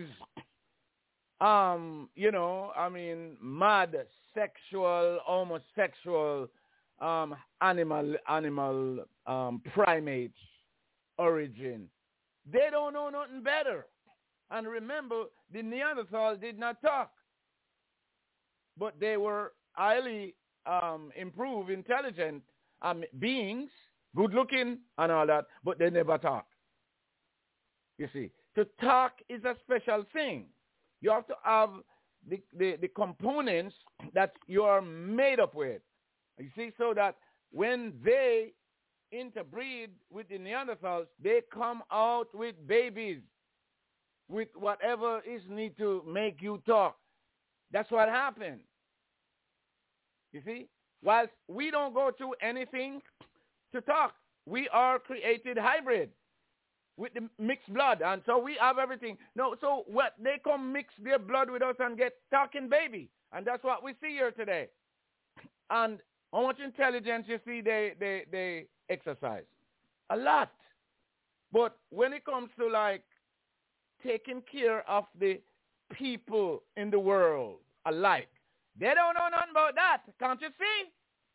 um, you know, I mean, mad, sexual, homosexual, um, animal, animal, um, primates origin, they don't know nothing better. And remember, the Neanderthals did not talk, but they were highly um, improved, intelligent um, beings, good looking and all that, but they never talk. You see, to talk is a special thing. You have to have the, the, the components that you are made up with. You see, so that when they interbreed with the Neanderthals, they come out with babies, with whatever is need to make you talk. That's what happened. You see? Whilst we don't go through anything to talk, we are created hybrid with the mixed blood, and so we have everything. No, so what they come mix their blood with us and get talking baby, and that's what we see here today. And how much intelligence you see they they they exercise? A lot. But when it comes to like taking care of the people in the world alike, they don't know nothing about that. Can't you see?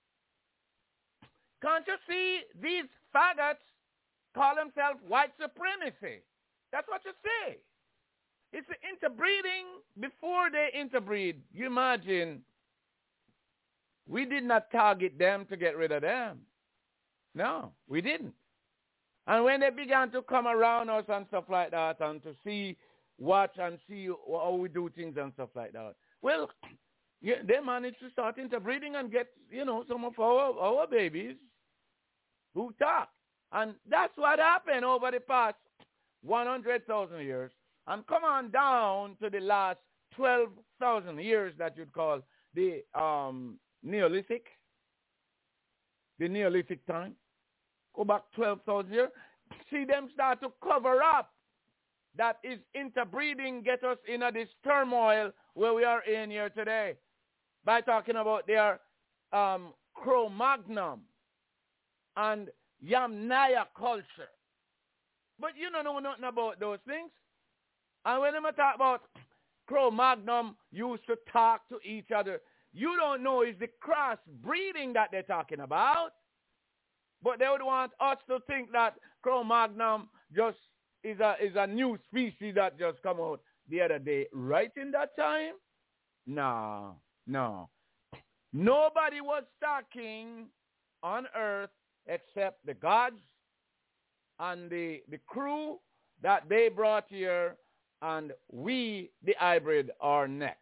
Can't you see these faggots call themselves white supremacy? That's what you see. It's the interbreeding before they interbreed. You imagine, we did not target them to get rid of them. No, we didn't. And when they began to come around us and stuff like that and to see, watch and see how we do things and stuff like that, well, yeah, they managed to start interbreeding and get, you know, some of our, our babies who talk. And that's what happened over the past one hundred thousand years. And come on down to the last twelve thousand years that you'd call the um, Neolithic, the Neolithic time. Go back twelve thousand years. See them start to cover up. That is interbreeding, get us into this turmoil where we are in here today by talking about their um, Cro-Magnon and Yamnaya culture. But you don't know nothing about those things. And when they talk about Cro-Magnon used to talk to each other, you don't know is the cross-breeding that they're talking about. But they would want us to think that Cro-Magnon just is a, is a new species that just come out the other day. Right in that time? No, no. Nobody was talking on earth except the gods and the, the crew that they brought here, and we, the hybrid, are next.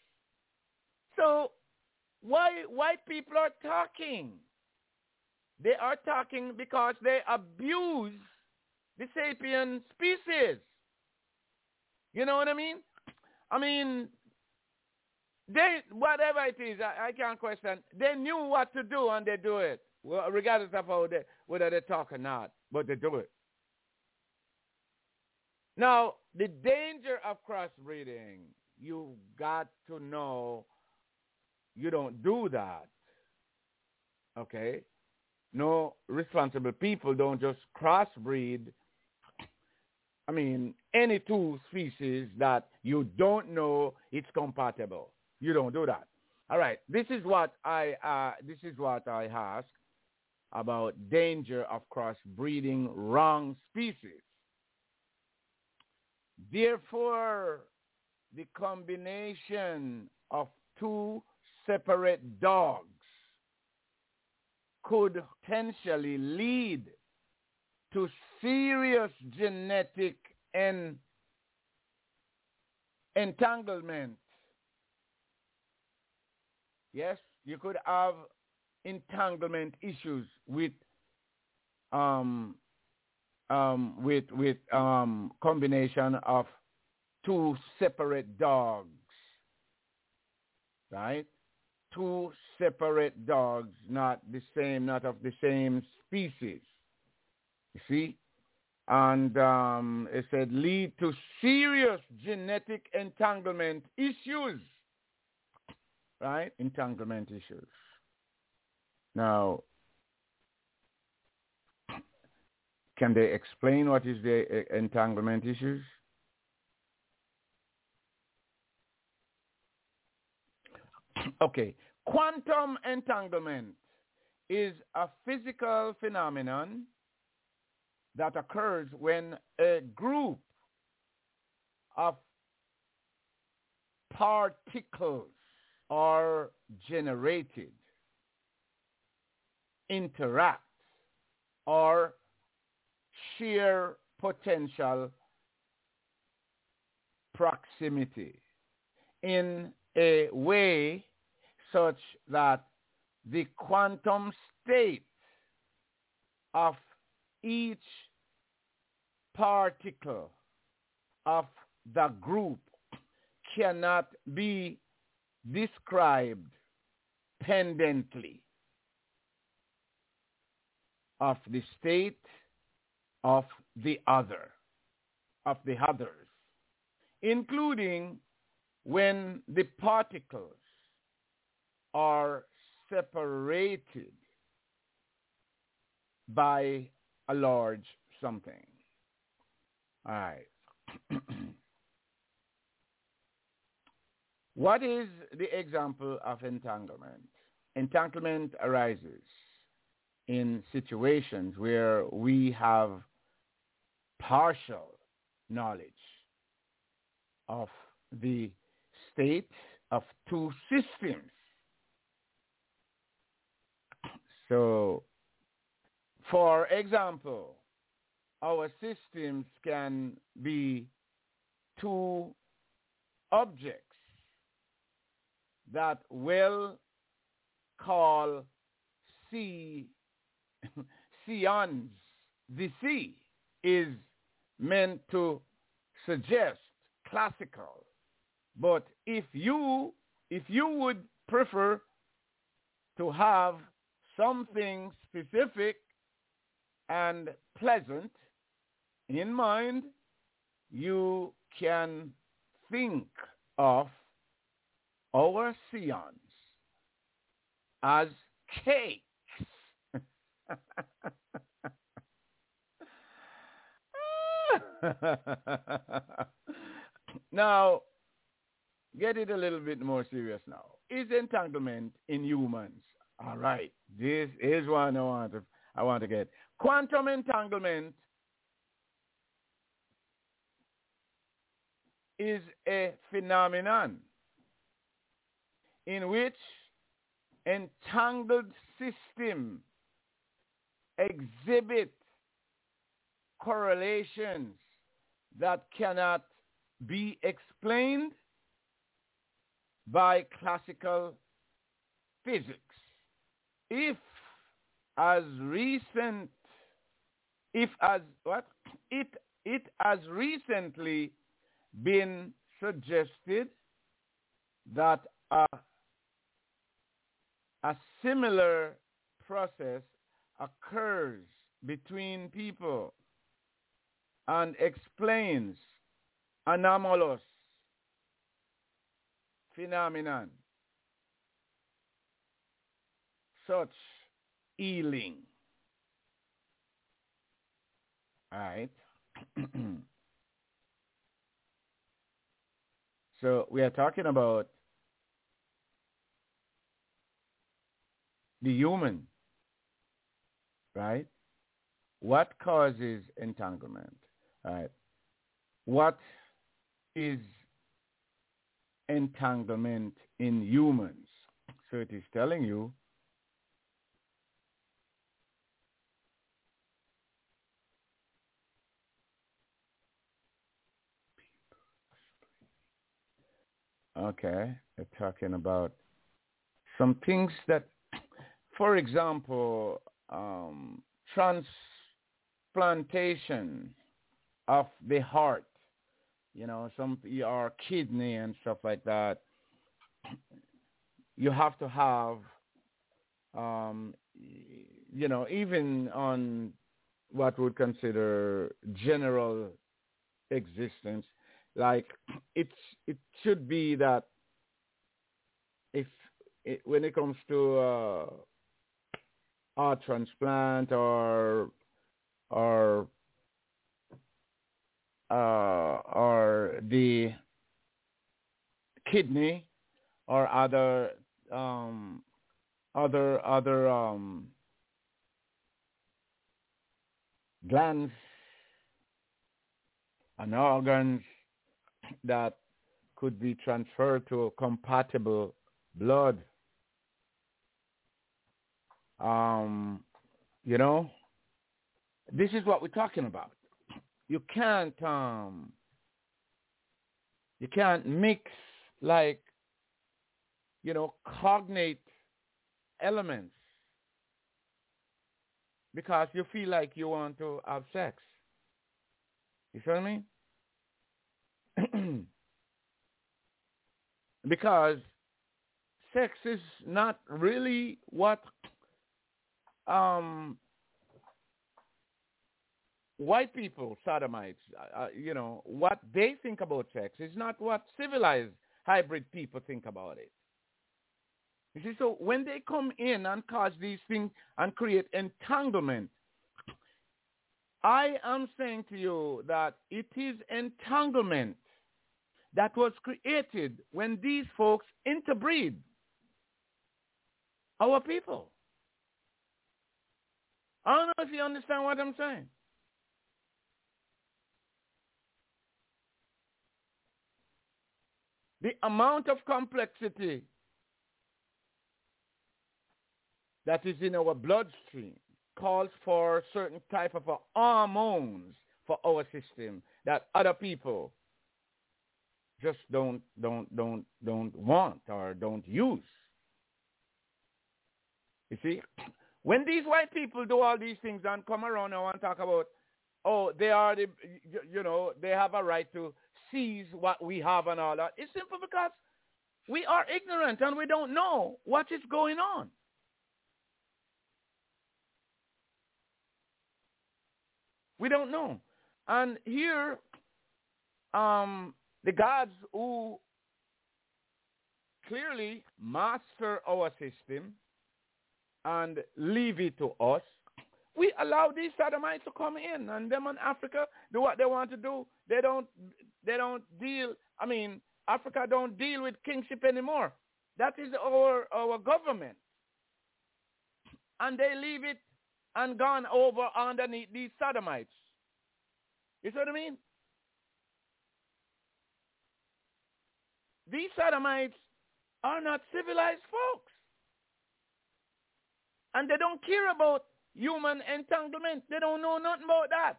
So why white people are talking? They are talking because they abuse the sapien species. You know what I mean? I mean, they, whatever it is, I, I can't question. They knew what to do and they do it, well, regardless of how they, whether they talk or not, but they do it. Now, the danger of crossbreeding, you got to know you don't do that. Okay? No responsible people don't just crossbreed, I mean, any two species that you don't know it's compatible. You don't do that. All right. This is what I uh, this is what I ask about danger of crossbreeding wrong species. Therefore, the combination of two separate dogs could potentially lead to serious genetic en- entanglement. Yes, you could have entanglement issues with um, um, with with um, combination of two separate dogs, right? Two separate dogs, not the same, not of the same species. You see? And um, it said lead to serious genetic entanglement issues. Right? Entanglement issues. Now, Can they explain what is the uh, entanglement issues? Okay. Quantum entanglement is a physical phenomenon that occurs when a group of particles are generated, interact, or share potential proximity in a way such that the quantum state of each particle of the group cannot be described pendently of the state of the other, of the others, including when the particles are separated by a large something. All right. What is the example of entanglement? Entanglement arises in situations where we have partial knowledge of the state of two systems. So, for example, our systems can be two objects that we'll call sea, seons. The sea is meant to suggest classical. But if you if you would prefer to have something specific and pleasant in mind, you can think of our seons as cakes. Now, get it a little bit more serious now. Is entanglement in humans? All right, this is one I want to, I want to get. Quantum entanglement is a phenomenon in which entangled systems exhibit correlations that cannot be explained by classical physics. If as recent, if as what? It, it has recently been suggested that a, a similar process occurs between people and explains anomalous phenomenon such healing. All right. So we are talking about the human, right? What causes entanglement? All right. What is entanglement in humans? So it is telling you okay, they're talking about some things that, for example, um, transplantation of the heart, you know, some or kidney and stuff like that. You have to have, um, you know, even on what we would consider general existence, like it's it should be that if it, when it comes to uh, heart transplant or or uh, or the kidney or other um, other other um, glands and organs that could be transferred to compatible blood. Um, you know, this is what we're talking about. You can't um, you can't mix like, you know, cognate elements because you feel like you want to have sex. You feel me? Because sex is not really what um, white people, sodomites, uh, you know, what they think about sex is not what civilized hybrid people think about it. You see, so when they come in and cause these things and create entanglement, I am saying to you that it is entanglement that was created when these folks interbreed our people. I don't know if you understand what I'm saying. The amount of complexity that is in our bloodstream calls for certain type of uh, hormones for our system that other people just don't don't don't don't want or don't use. You see, when these white people do all these things and come around now and talk about, oh, they are the, you know, they have a right to seize what we have and all that, it's simply because we are ignorant and we don't know what is going on. We don't know. And here, um, the gods who clearly master our system and leave it to us, we allow these sodomites to come in, and them in Africa do what they want to do. They don't, they don't deal, I mean, Africa don't deal with kingship anymore. That is our, our government. And they leave it and gone over underneath these sodomites. You see what I mean? These sodomites are not civilized folks. And they don't care about human entanglement. They don't know nothing about that.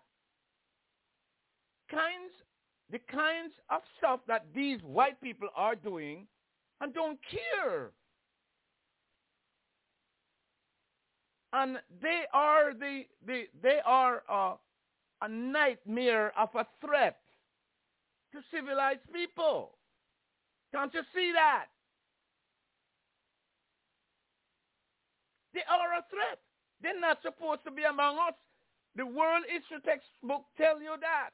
Kinds, the kinds of stuff that these white people are doing and don't care. And they are the, the they are uh, a nightmare of a threat to civilized people. Can't you see that? They are a threat. They're not supposed to be among us. The world history textbook tell you that.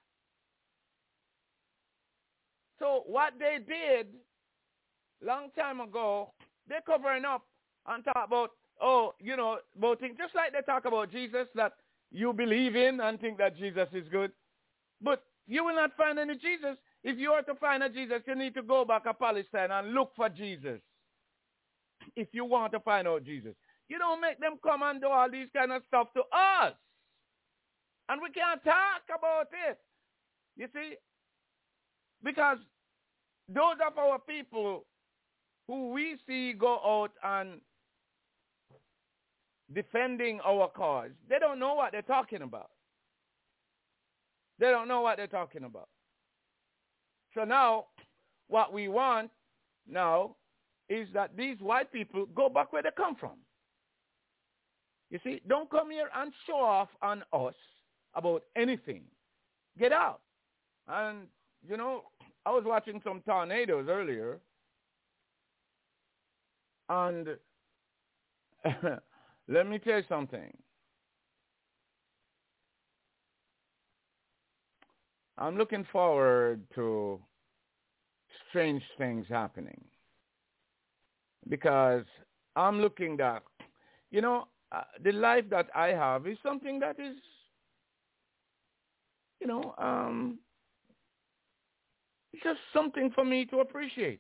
So what they did long time ago, they're covering up and talk about, oh, you know, about things, just like they talk about Jesus that you believe in and think that Jesus is good. But you will not find any Jesus. If you are to find a Jesus, you need to go back to Palestine and look for Jesus. If you want to find out Jesus. You don't make them come and do all these kind of stuff to us. And we can't talk about it. You see? Because those of our people who we see go out and defending our cause, they don't know what they're talking about. They don't know what they're talking about. So now, what we want now is that these white people go back where they come from. You see, don't come here and show off on us about anything. Get out. And, you know, I was watching some tornadoes earlier, and let me tell you something. I'm looking forward to strange things happening because I'm looking at, you know, uh, the life that I have is something that is you know, um, it's just something for me to appreciate.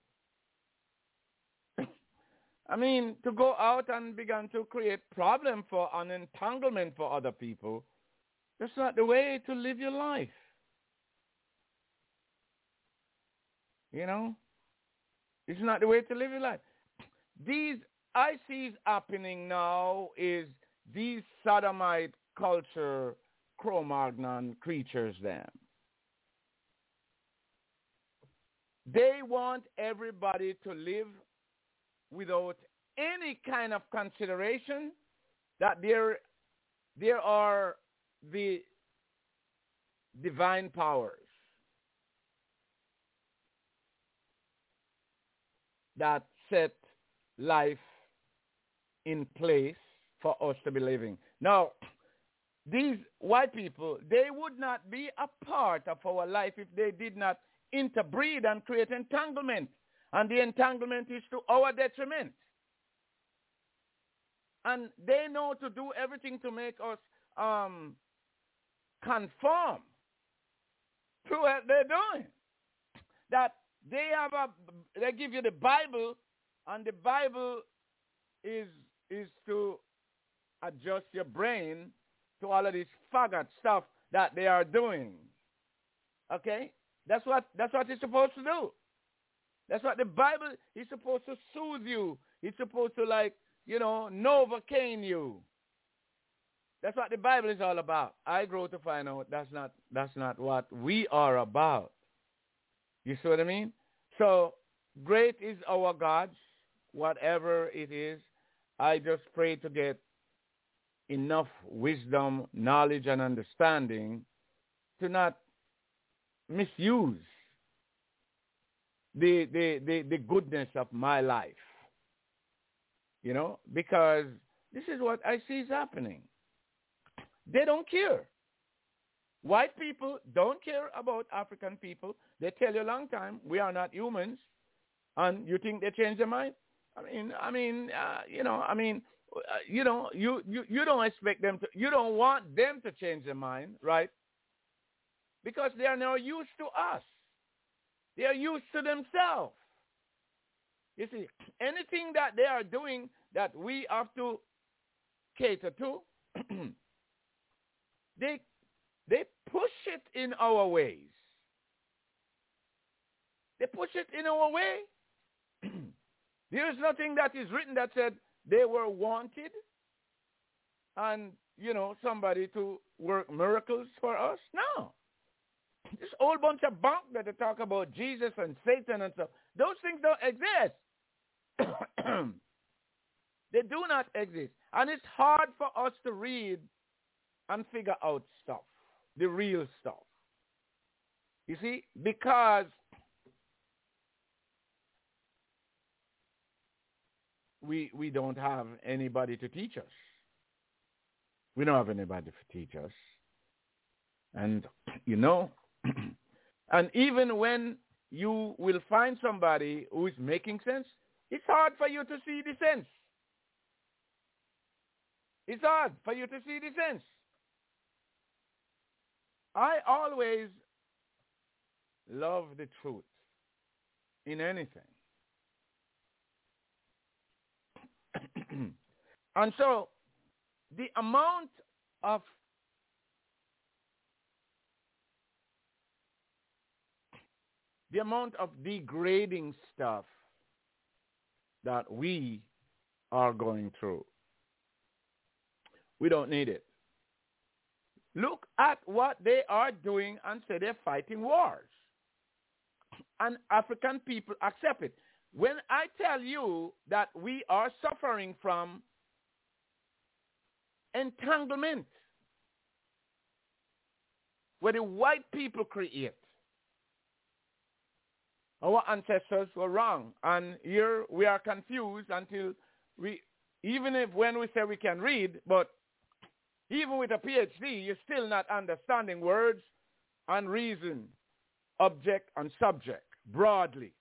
I mean, to go out and begin to create problem for an entanglement for other people, that's not the way to live your life. You know? It's not the way to live your life. These I see is happening now is these sodomite culture Cro-Magnon creatures them. They want everybody to live without any kind of consideration that there, there are the divine powers that set life in place for us to be living. Now, these white people, they would not be a part of our life if they did not interbreed and create entanglement. And the entanglement is to our detriment. And they know to do everything to make us um, conform to what they're doing. That they have a, they give you the Bible, and the Bible is is to adjust your brain to all of this faggot stuff that they are doing. Okay? That's what that's what it's supposed to do. That's what the Bible is supposed to soothe you. It's supposed to, like, you know, Novocaine you. That's what the Bible is all about. I grow to find out that's not that's not what we are about. You see what I mean? So great is our God, whatever it is. I just pray to get enough wisdom, knowledge, and understanding to not misuse the, the, the, the goodness of my life. You know, because this is what I see is happening. They don't care. White people don't care about African people. They tell you a long time, we are not humans. And you think they change their mind? I mean, I mean, uh, you know, I mean, uh, you know, you, you, you don't expect them to, you don't want them to change their mind, right? Because they are now used to us. They are used to themselves. You see, anything that they are doing that we have to cater to, they they push it in our ways. They push it in our way. There is nothing that is written that said they were wanted and, you know, somebody to work miracles for us. No. This whole bunch of bunk that they talk about Jesus and Satan and stuff, those things don't exist. They do not exist. And it's hard for us to read and figure out stuff, the real stuff. You see, because we we don't have anybody to teach us. We don't have anybody to teach us. And, you know, and even when you will find somebody who is making sense, it's hard for you to see the sense. It's hard for you to see the sense. I always love the truth in anything. And so the amount of the amount of degrading stuff that we are going through, we don't need it. Look at what they are doing and say they're fighting wars. And African people accept it. When I tell you that we are suffering from entanglement, where the white people create, our ancestors were wrong. And here we are confused until we, even if when we say we can read, but even with a P H D, you're still not understanding words and reason, object and subject, broadly.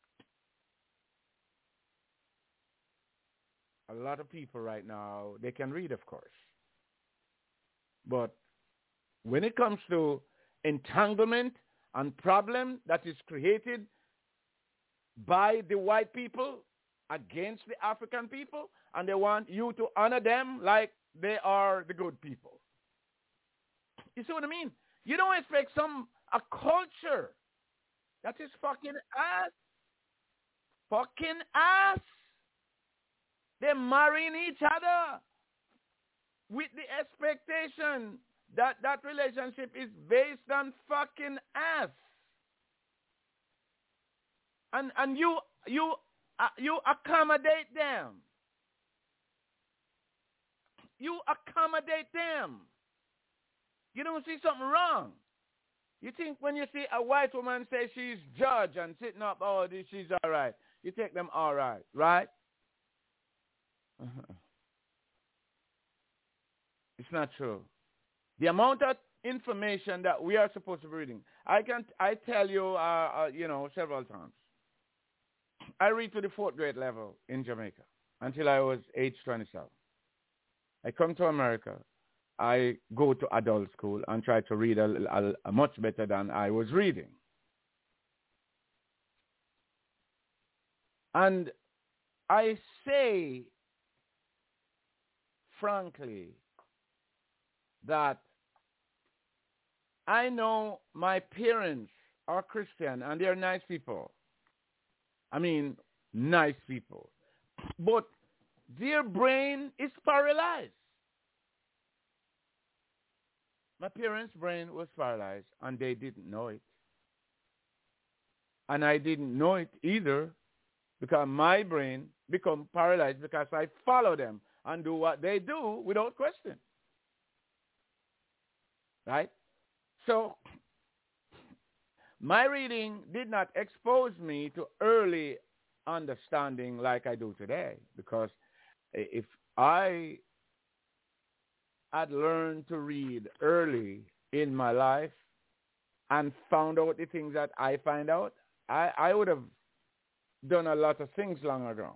A lot of people right now, they can read, of course. But when it comes to entanglement and problem that is created by the white people against the African people, and they want you to honor them like they are the good people. You see what I mean? You don't expect some a culture that is fucking ass. Fucking ass. They're marrying each other with the expectation that that relationship is based on fucking ass. And and you you uh, you accommodate them. You accommodate them. You don't see something wrong. You think when you see a white woman say she's judge and sitting up, oh, this she's all right. You take them all right, right? Uh-huh. It's not true. The amount of information that we are supposed to be reading, I can I tell you, uh, uh, you know, several times. I read to the fourth grade level in Jamaica until I was age twenty-seven. I come to America. I go to adult school and try to read a, a, a much better than I was reading. And I say, frankly, that I know my parents are Christian and they're nice people. I mean, nice people. But their brain is paralyzed. My parents' brain was paralyzed, and they didn't know it. And I didn't know it either, because my brain become paralyzed because I follow them and do what they do without question. Right? So, my reading did not expose me to early understanding like I do today, because if I had learned to read early in my life and found out the things that I find out, I, I would have done a lot of things long ago.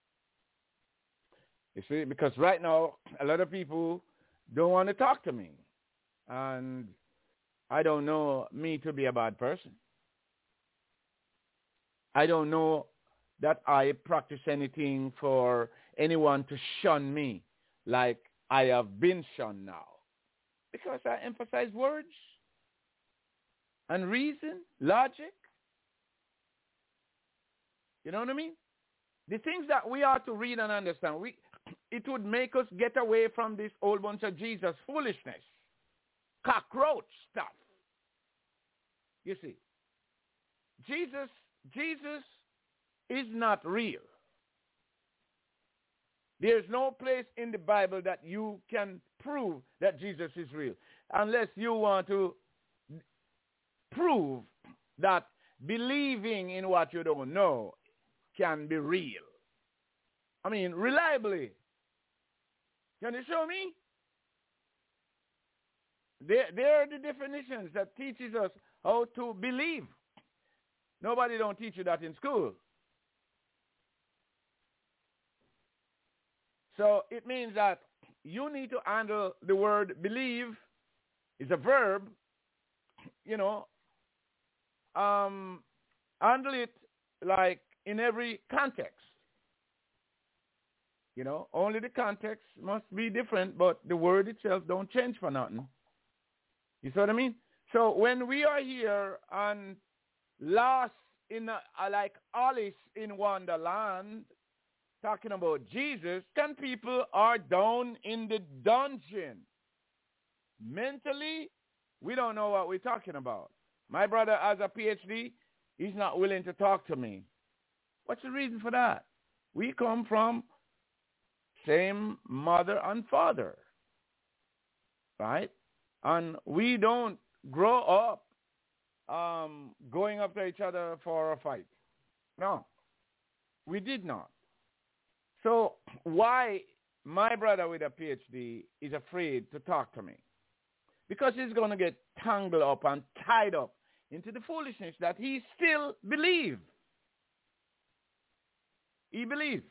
You see, because right now, a lot of people don't want to talk to me. And I don't know me to be a bad person. I don't know that I practice anything for anyone to shun me like I have been shunned now. Because I emphasize words and reason, logic. You know what I mean? The things that we are to read and understand, we, it would make us get away from this whole bunch of Jesus foolishness. Cockroach stuff. You see, Jesus, Jesus is not real. There's no place in the Bible that you can prove that Jesus is real, unless you want to prove that believing in what you don't know can be real. I mean, reliably. Can you show me? There, there are the definitions that teaches us how to believe. Nobody don't teach you that in school. So it means that you need to handle the word believe is a verb, you know, um, handle it like in every context. You know, only the context must be different, but the word itself don't change for nothing. You see what I mean? So when we are here and lost in a, a, like Alice in Wonderland, talking about Jesus, ten people are down in the dungeon. Mentally, we don't know what we're talking about. My brother has a P H D. He's not willing to talk to me. What's the reason for that? We come from same mother and father, right? And we don't grow up um, going after each other for a fight. No, we did not. So why my brother with a P H D is afraid to talk to me? Because he's going to get tangled up and tied up into the foolishness that he still believes. He believes.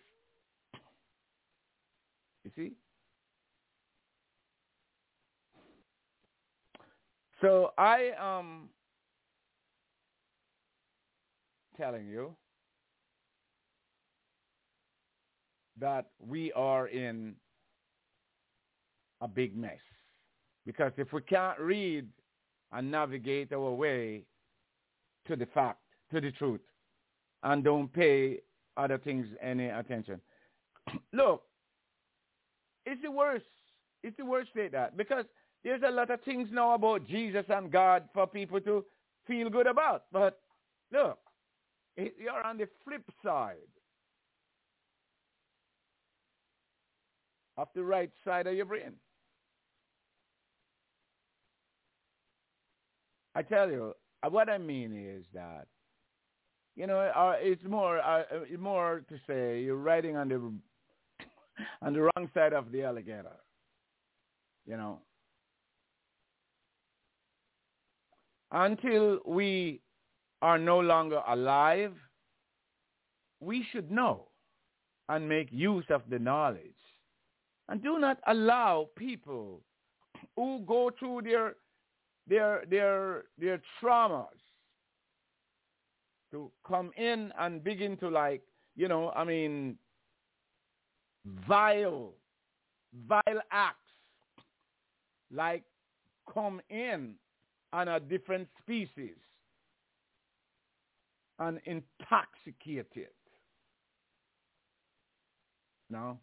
You see? So I am telling you that we are in a big mess. Because if we can't read and navigate our way to the fact, to the truth, and don't pay other things any attention. Look, it's the worst. It's the worst state that. Because there's a lot of things now about Jesus and God for people to feel good about. But look, it, you're on the flip side of the right side of your brain. I tell you, what I mean is that, you know, uh, it's more uh, more to say you're riding on the on the wrong side of the alligator. You know, until we are no longer alive, we should know and make use of the knowledge, and do not allow people who go through their their their their traumas to come in and begin to, like, you know, I mean, vile, vile acts, like come in on a different species and intoxicate it. No?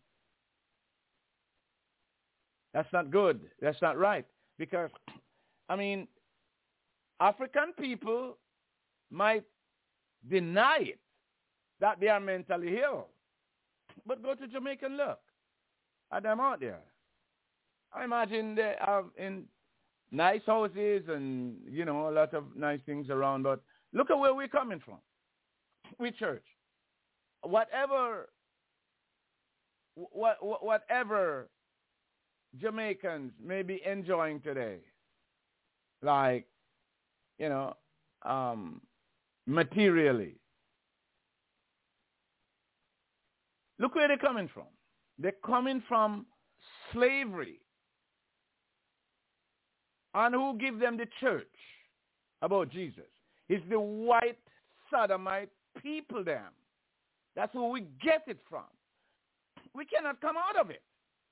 That's not good. That's not right. Because, I mean, African people might deny it, that they are mentally ill. But go to Jamaica and look at them out there. I imagine they have in nice houses and, you know, a lot of nice things around. But look at where we're coming from. We church. Whatever, what, whatever Jamaicans may be enjoying today, like, you know, um, materially. Look where they're coming from. They're coming from slavery. And who give them the church about Jesus? It's the white sodomite people, them. That's where we get it from. We cannot come out of it.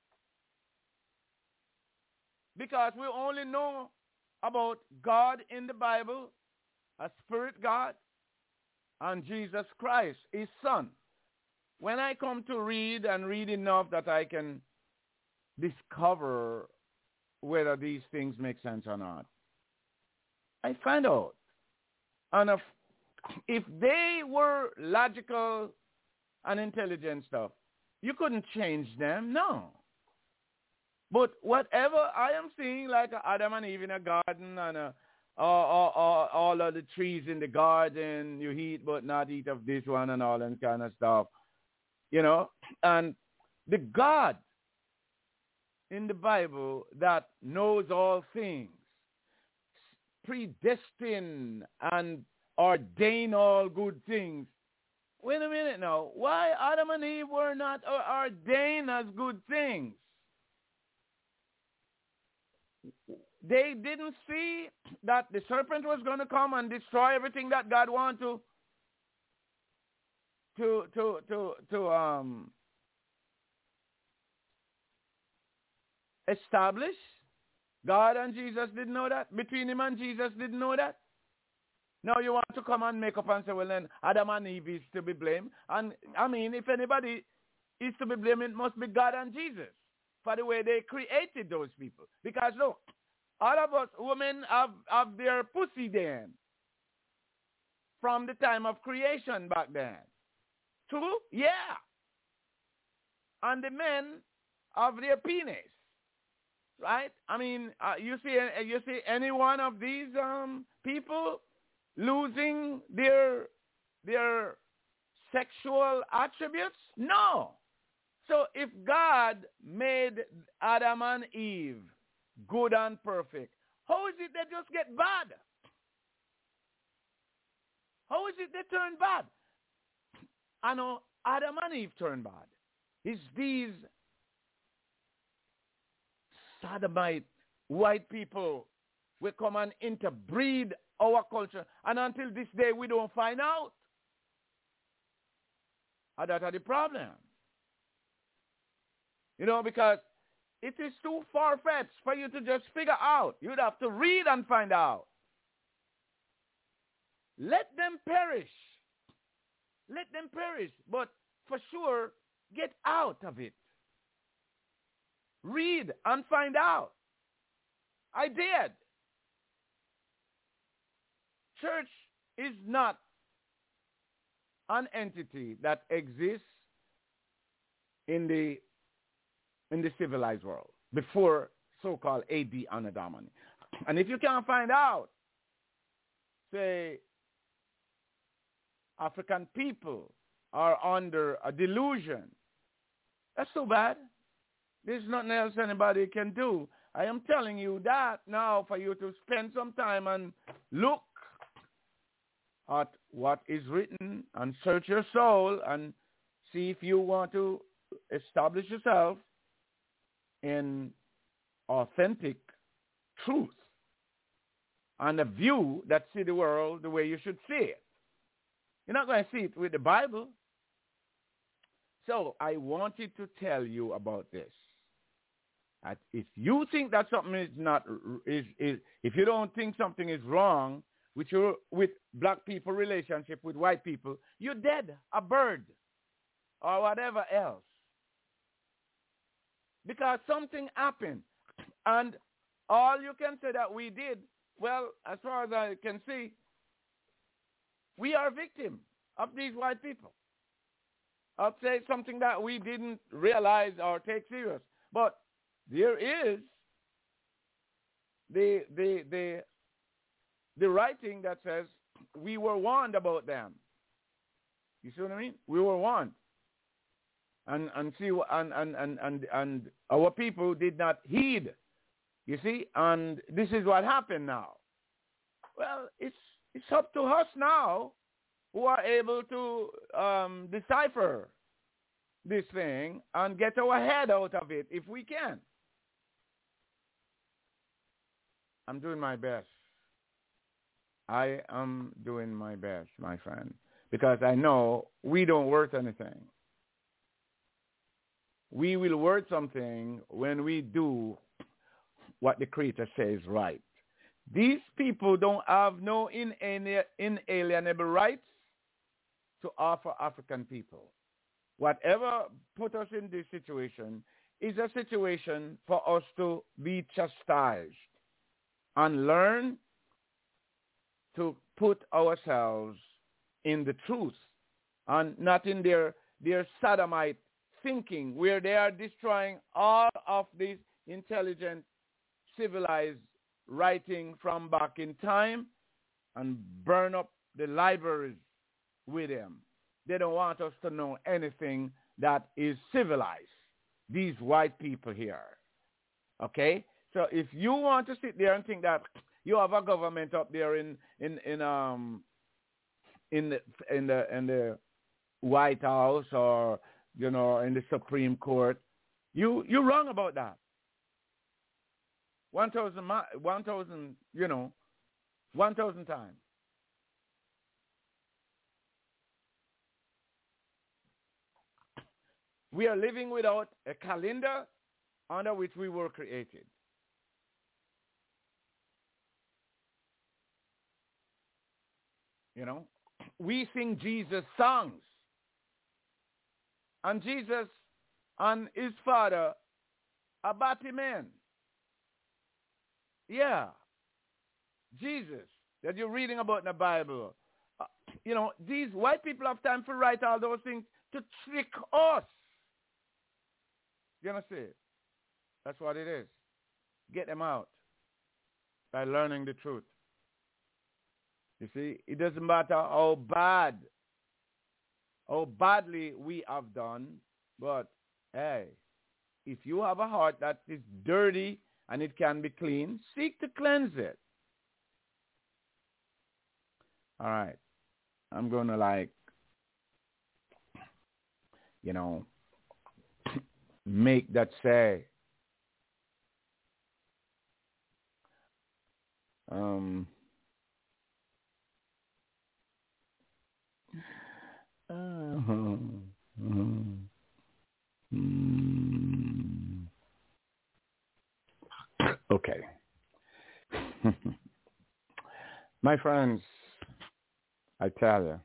Because we only know about God in the Bible, a spirit God, and Jesus Christ, his son. When I come to read and read enough that I can discover whether these things make sense or not, I find out. And if, if they were logical and intelligent stuff, you couldn't change them, no. But whatever I am seeing, like Adam and Eve in a garden and a All, all, all of the trees in the garden, you eat but not eat of this one and all that kind of stuff, you know. And the God in the Bible that knows all things, predestined and ordain all good things. Wait a minute now. Why Adam and Eve were not ordained as good things? They didn't see that the serpent was going to come and destroy everything that God wanted to to to to to um establish. God and Jesus didn't know that. Between him and Jesus didn't know that. Now you want to come and make up and say, well, then Adam and Eve is to be blamed. And I mean, if anybody is to be blamed, it must be God and Jesus for the way they created those people. Because look, all of us women have, have their pussy then from the time of creation back then. True? Yeah. And the men have their penis. Right? I mean, uh, you see uh, you see any one of these um, people losing their their sexual attributes? No. So if God made Adam and Eve good and perfect, how is it they just get bad? How is it they turn bad? I know Adam and Eve turn bad. It's these sodomite white people will come and interbreed our culture. And until this day, we don't find out. And that's the problem. You know, because it is too far-fetched for you to just figure out. You'd have to read and find out. Let them perish. Let them perish. But for sure, get out of it. Read and find out. I did. Church is not an entity that exists in the in the civilized world before so-called A D Anno Domini. And if you can't find out, say, African people are under a delusion, that's so bad. There's nothing else anybody can do. I am telling you that now for you to spend some time and look at what is written and search your soul and see if you want to establish yourself in authentic truth and a view that see the world the way you should see it. You're not going to see it with the Bible. So I wanted to tell you about this. That if you think that something is not is, is if you don't think something is wrong with your with black people relationship with white people, you're dead, a bird, or whatever else. Because something happened. And all you can say that we did, well, as far as I can see, we are victims of these white people. I'll say something that we didn't realize or take serious. But there is the the the the writing that says we were warned about them. You see what I mean? We were warned. And and see and and, and, and and our people did not heed. You see? And this is what happened now. Well, it's it's up to us now who are able to um, decipher this thing and get our head out of it if we can. I'm doing my best. I am doing my best, my friend, because I know we don't worth anything. We will worth something when we do what the Creator says right. These people don't have no inalienable rights to offer African people. Whatever put us in this situation is a situation for us to be chastised and learn to put ourselves in the truth and not in their, their sodomite thinking where they are destroying all of this intelligent, civilized writing from back in time and burn up the libraries with them. They don't want us to know anything that is civilized, these white people here. Okay? So if you want to sit there and think that you have a government up there in in in um in the in the in the White House or you know in the Supreme Court, you you're wrong about that. One thousand, one thousand, you know, one thousand times. We are living without a calendar under which we were created. You know, we sing Jesus songs. And Jesus and his father are batty men. Yeah. Jesus that you're reading about in the Bible. Uh, you know, these white people have time to write all those things to trick us. You understand? That's what it is. Get them out by learning the truth. You see, it doesn't matter how bad, how badly we have done, but hey, if you have a heart that is dirty and it can be clean, seek to cleanse it. All right. I'm going to like, you know, make that say, Um, uh, mm, mm, okay. My friends, I tell you,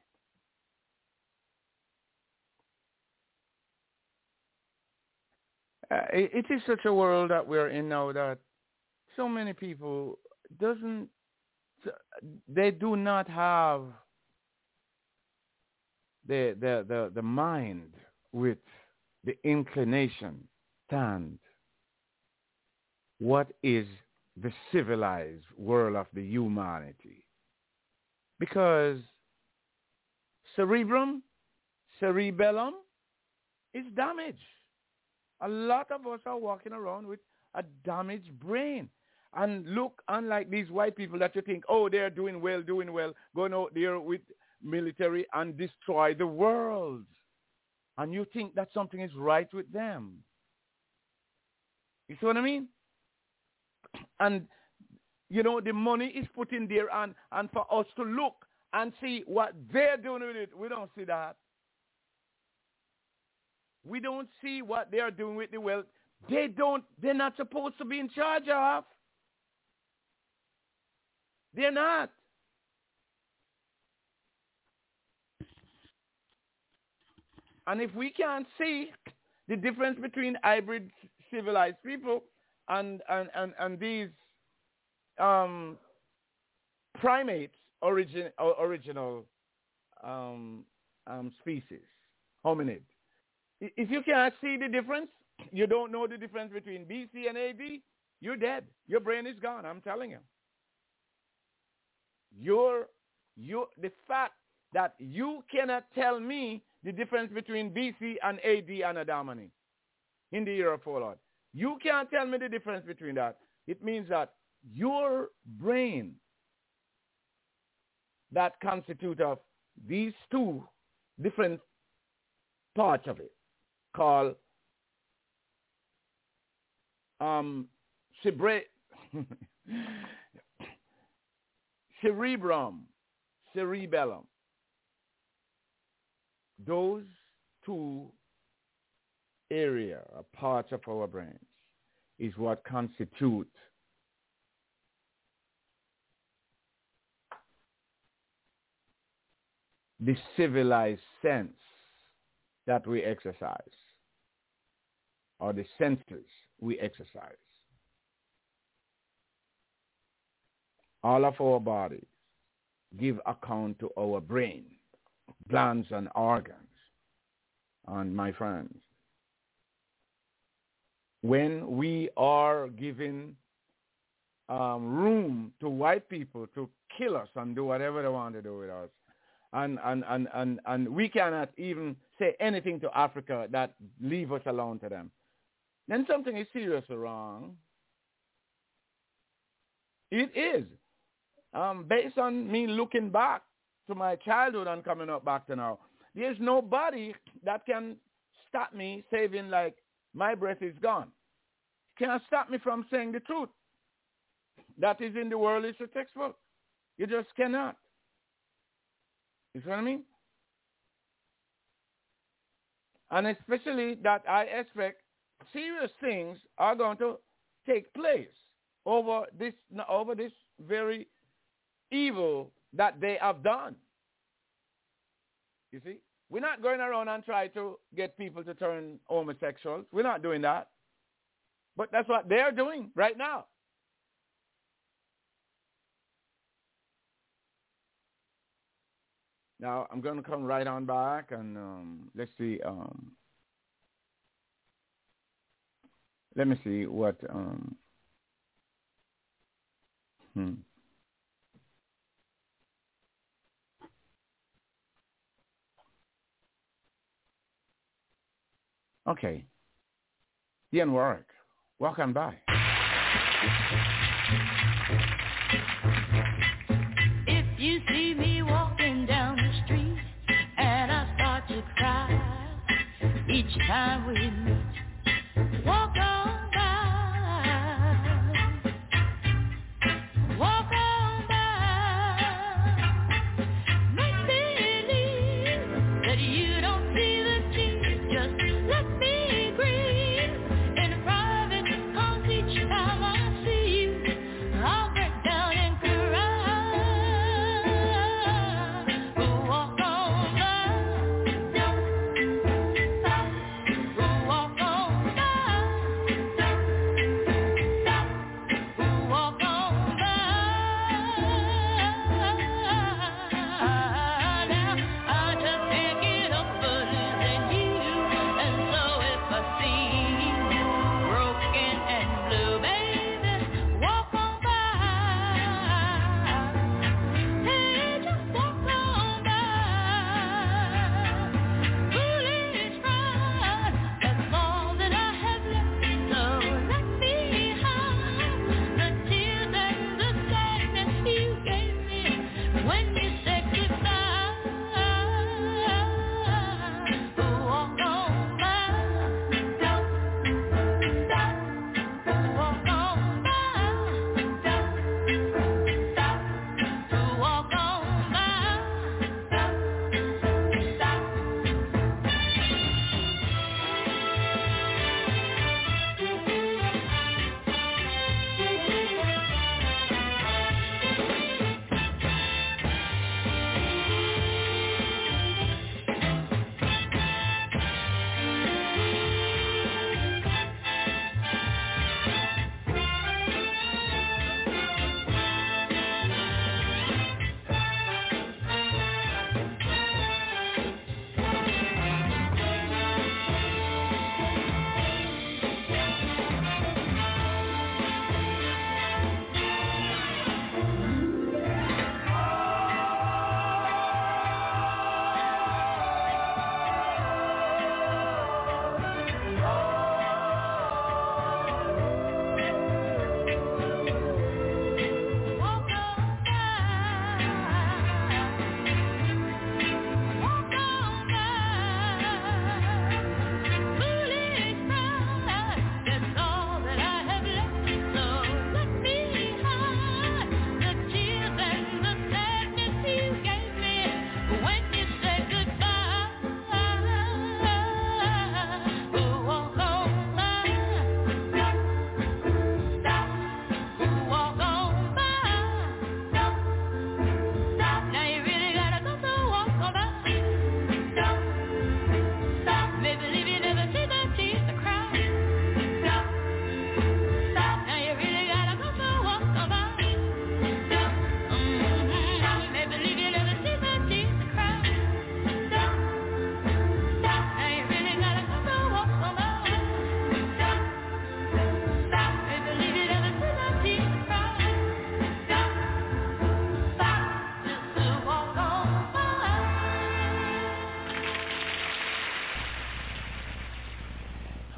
uh, it, it is such a world that we're in now that so many people doesn't, they do not have the the the, the mind with the inclination stand what is the civilized world of the humanity. Because cerebrum, cerebellum is damaged. A lot of us are walking around with a damaged brain. And look, unlike these white people that you think, oh, they're doing well, doing well, going out there with military and destroy the world. And you think that something is right with them. You see what I mean? And, you know, the money is put in there, and, and for us to look and see what they're doing with it, we don't see that. We don't see what they're doing with the wealth. They don't, they're not supposed to be in charge of. They're not. And if we can't see the difference between hybrid civilized people and and, and, and these um, primates, origin, original um, um, species, hominid, if you can't see the difference, you don't know the difference between B C and A D, you're dead. Your brain is gone, I'm telling you. You're, you're, the fact that you cannot tell me the difference between B C and A D and Adamani in the year of our Lord. You can't tell me the difference between that. It means that your brain that constitutes of these two different parts of it, called um, cerebra- cerebrum, cerebellum. Those two area or parts of our brains is what constitute the civilized sense that we exercise, or the senses we exercise. All of our bodies give account to our brain, glands and organs. And my friends, when we are giving um, room to white people to kill us and do whatever they want to do with us, and, and, and, and, and we cannot even say anything to Africa that leave us alone to them, then something is seriously wrong. It is. Um, based on me looking back to my childhood and coming up back to now, there's nobody that can stop me saving like my breath is gone. Can't stop me from saying the truth. That is in the world is a textbook. You just cannot. You see what I mean? And especially that I expect serious things are going to take place over this over this very evil that they have done. You see? We're not going around and try to get people to turn homosexuals. We're not doing that. But that's what they're doing right now. Now, I'm going to come right on back and um, let's see. Um, let me see what... Um, hmm. Okay. Ian Warwick, welcome back. If you see me walking down the street and I start to cry each time we meet, walk on by, walk on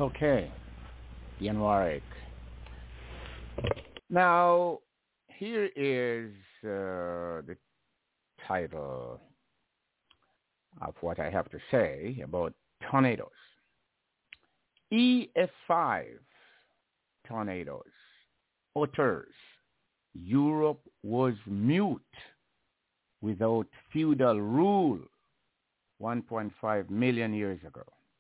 Okay, Ian Warwick. Now, here is uh, the title of what I have to say about tornadoes. E F five tornadoes utters Europe was mute without feudal rule one point five million years ago.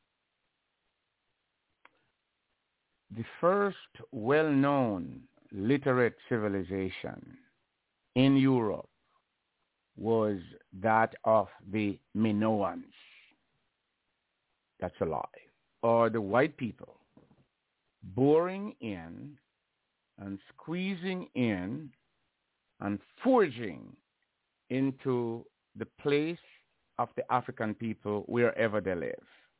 The first well-known literate civilization in Europe was that of the Minoans. That's a lie. Or the white people boring in and squeezing in and forging into the place of the African people wherever they live.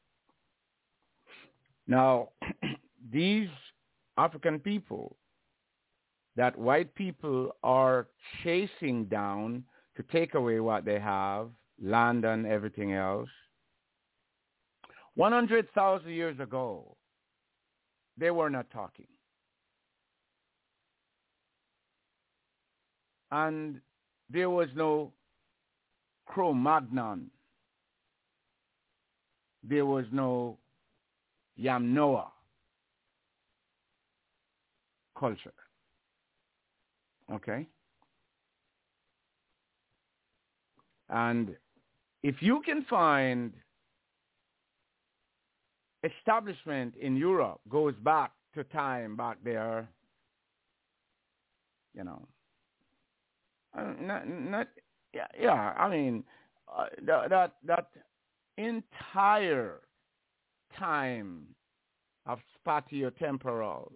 Now, these African people that white people are chasing down to take away what they have, land and everything else, one hundred thousand years ago, they were not talking. And there was no Cro-Magnon. There was no Yamnoa culture. Okay? And if you can find establishment in Europe goes back to time back there, you know, uh, not, not yeah, yeah, I mean, uh, that, that, that entire time of spatio-temporal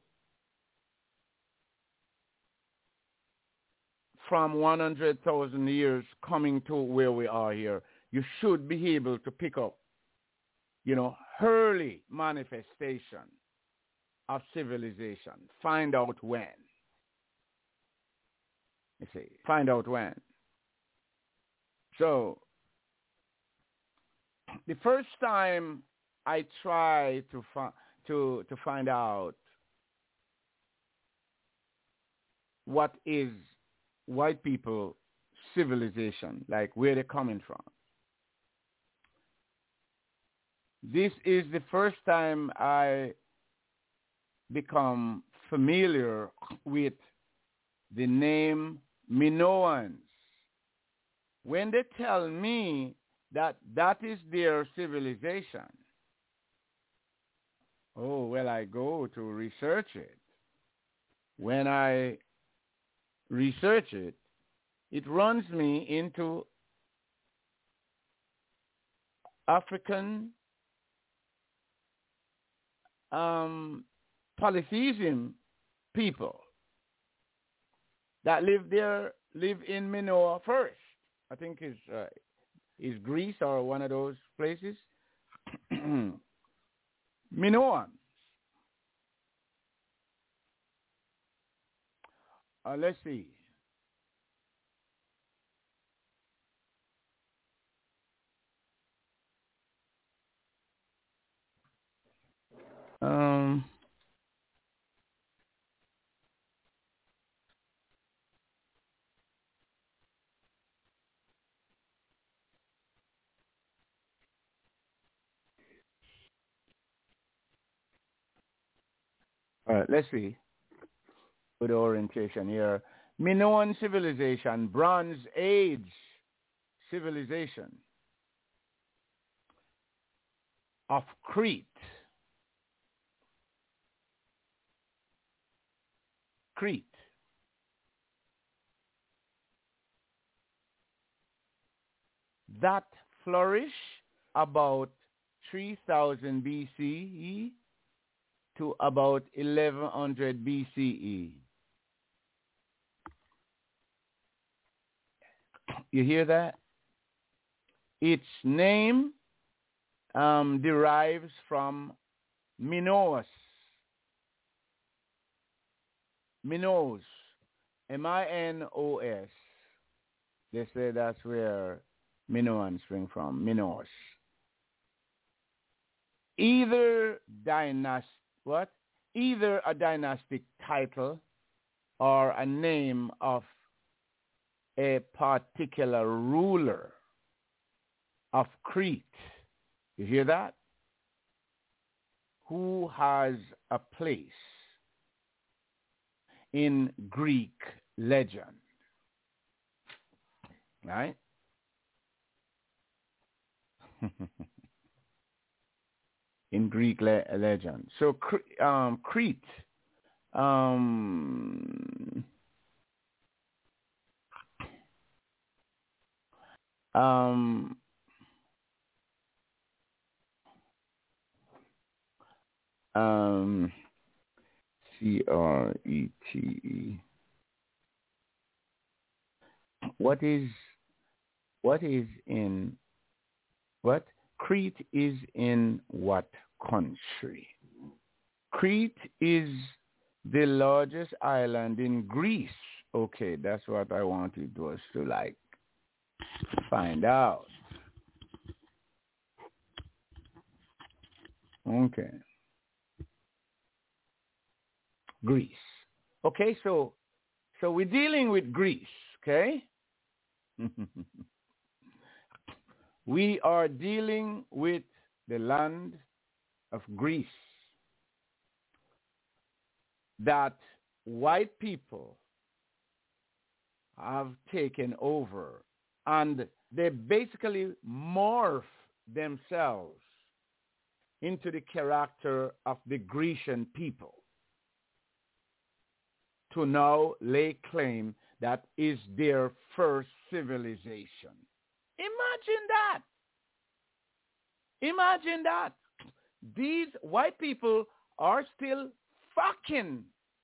from one hundred thousand years coming to where we are here, you should be able to pick up, you know, early manifestation of civilization. Find out when. You see, find out when. So, the first time I tried to, fi- to, to find out what is white people civilization, like where they're coming from. This is the first time I become familiar with the name Minoans. When they tell me that that is their civilization, oh, well, I go to research it. When I research it, it runs me into African um, polytheism people that live there, live in Minoa first. I think it's, uh, is Greece or one of those places. Minoans. Uh, let's see. Um, all right, let's see. Good orientation here. Minoan civilization, Bronze Age civilization of Crete. Crete. That flourish about three thousand B C E to about eleven hundred B C E. You hear that? Its name um, derives from Minos. Minos. M I N O S. They say that's where Minoans spring from. Minos. either dynast what? Either a dynastic title or a name of a particular ruler of Crete. You hear that? Who has a place in Greek legend. Right? In Greek le- legend. So um, Crete, um, um, um, C R E T E. What is what is in what? Crete is in what country? Crete is the largest island in Greece. Okay, that's what I wanted was to like find out. Okay. Greece. Okay, so so we're dealing with Greece, okay? We are dealing with the land of Greece that white people have taken over, and they basically morph themselves into the character of the Grecian people to now lay claim that is their first civilization. Imagine that. Imagine that. These white people are still fucking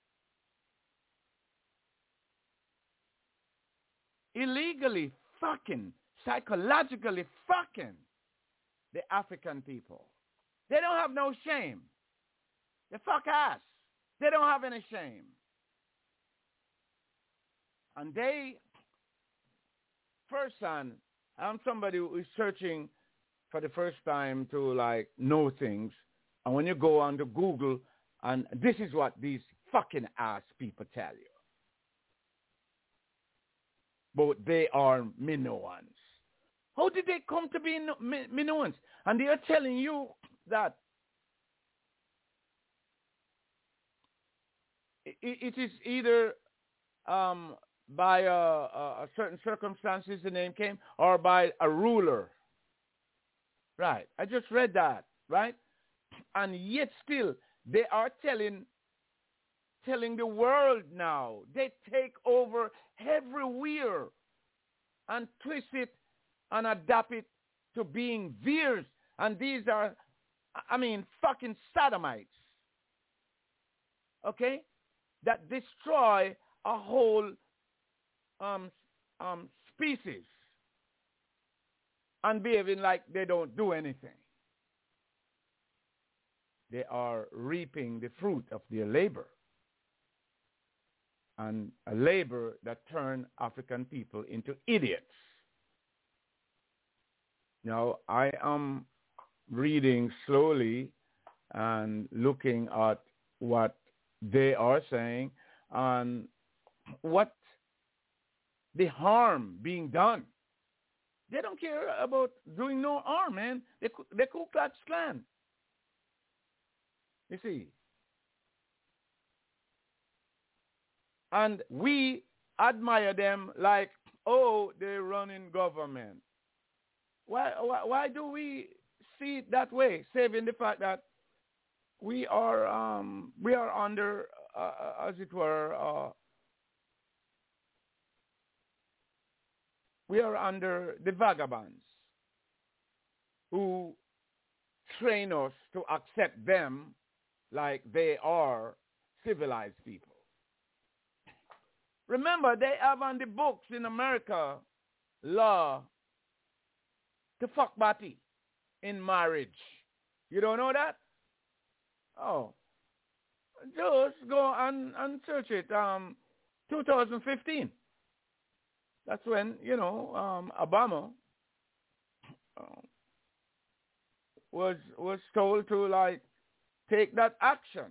illegally fucking, psychologically fucking the African people. They don't have no shame. They fuck ass. They don't have any shame. And they, first son, I'm somebody who is searching for the first time to like know things. And when you go on to Google, and this is what these fucking ass people tell you. But they are Minoans. How did they come to be Minoans? And they are telling you that it, it is either um, by a, a certain circumstances the name came, or by a ruler. Right. I just read that, right? And yet still, they are telling telling the world now. They take over everywhere and twist it and adapt it to being theirs. And these are, I mean, fucking sodomites. Okay? That destroy a whole um, um, species and behaving like they don't do anything. They are reaping the fruit of their labor. And a labor that turned African people into idiots. Now, I am reading slowly and looking at what they are saying and what the harm being done. They don't care about doing no harm, man. They, they Ku Klux Klan. You see. And we admire them like, oh, they're running government. Why, why, why do we see it that way, saving the fact that we are um, we are under, uh, as it were, uh, we are under the vagabonds who train us to accept them like they are civilized people. Remember, they have on the books in America law to fuck Batty in marriage. You don't know that? Oh. Just go and, and search it. Um, two thousand fifteen. That's when, you know, um, Obama uh, was was told to like take that action.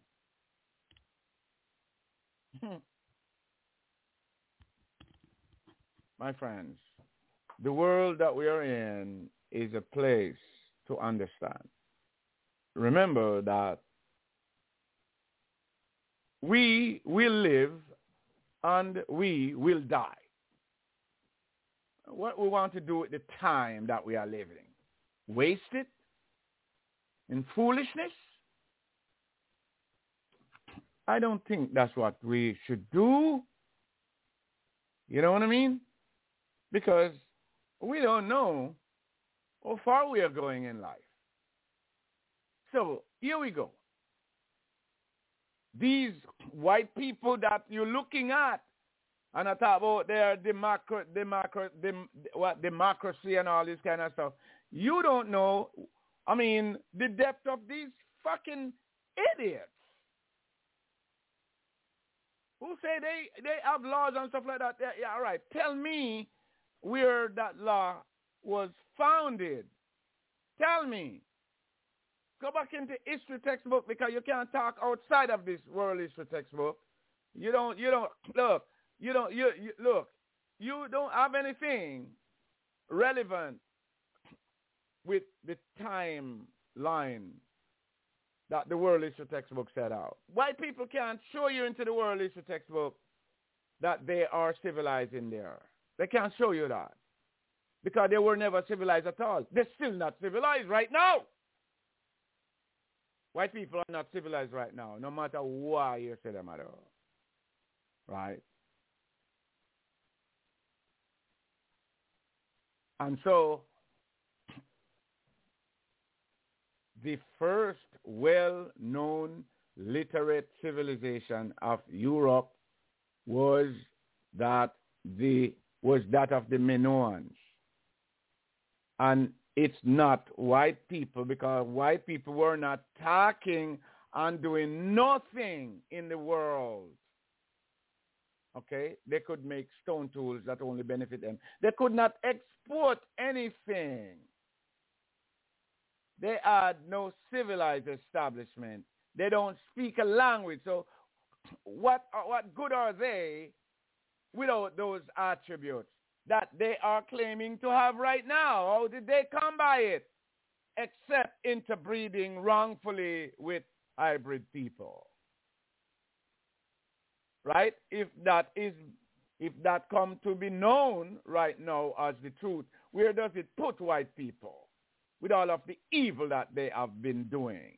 My friends, the world that we are in is a place to understand. Remember that we will live and we will die. What we want to do with the time that we are living? Waste it in foolishness? I don't think that's what we should do. You know what I mean? Because we don't know how far we are going in life. So here we go. These white people that you're looking at, and I talk about their democracy, democracy, dem, what democracy and all this kind of stuff. You don't know, I mean, the depth of these fucking idiots who say they, they have laws and stuff like that. Yeah, yeah, all right. Tell me where that law was founded. Tell me. Go back into history textbook, because you can't talk outside of this world history textbook. You don't, you don't, look, you don't, you, you look, you don't have anything relevant with the timeline that the world history textbook set out. White people can't show you into the world history textbook that they are civilized in there. They can't show you that, because they were never civilized at all. They're still not civilized right now. White people are not civilized right now, no matter why you say them at all. Right? And so, the first well-known literate civilization of Europe was that the was that of the Minoans. And it's not white people, because white people were not talking and doing nothing in the world. Okay? They could make stone tools that only benefit them. They could not export anything. They had no civilized establishment. They don't speak a language. So what, what good are they without those attributes that they are claiming to have right now? How did they come by it? Except interbreeding wrongfully with hybrid people. Right? If that is, if that come to be known right now as the truth, where does it put white people with all of the evil that they have been doing?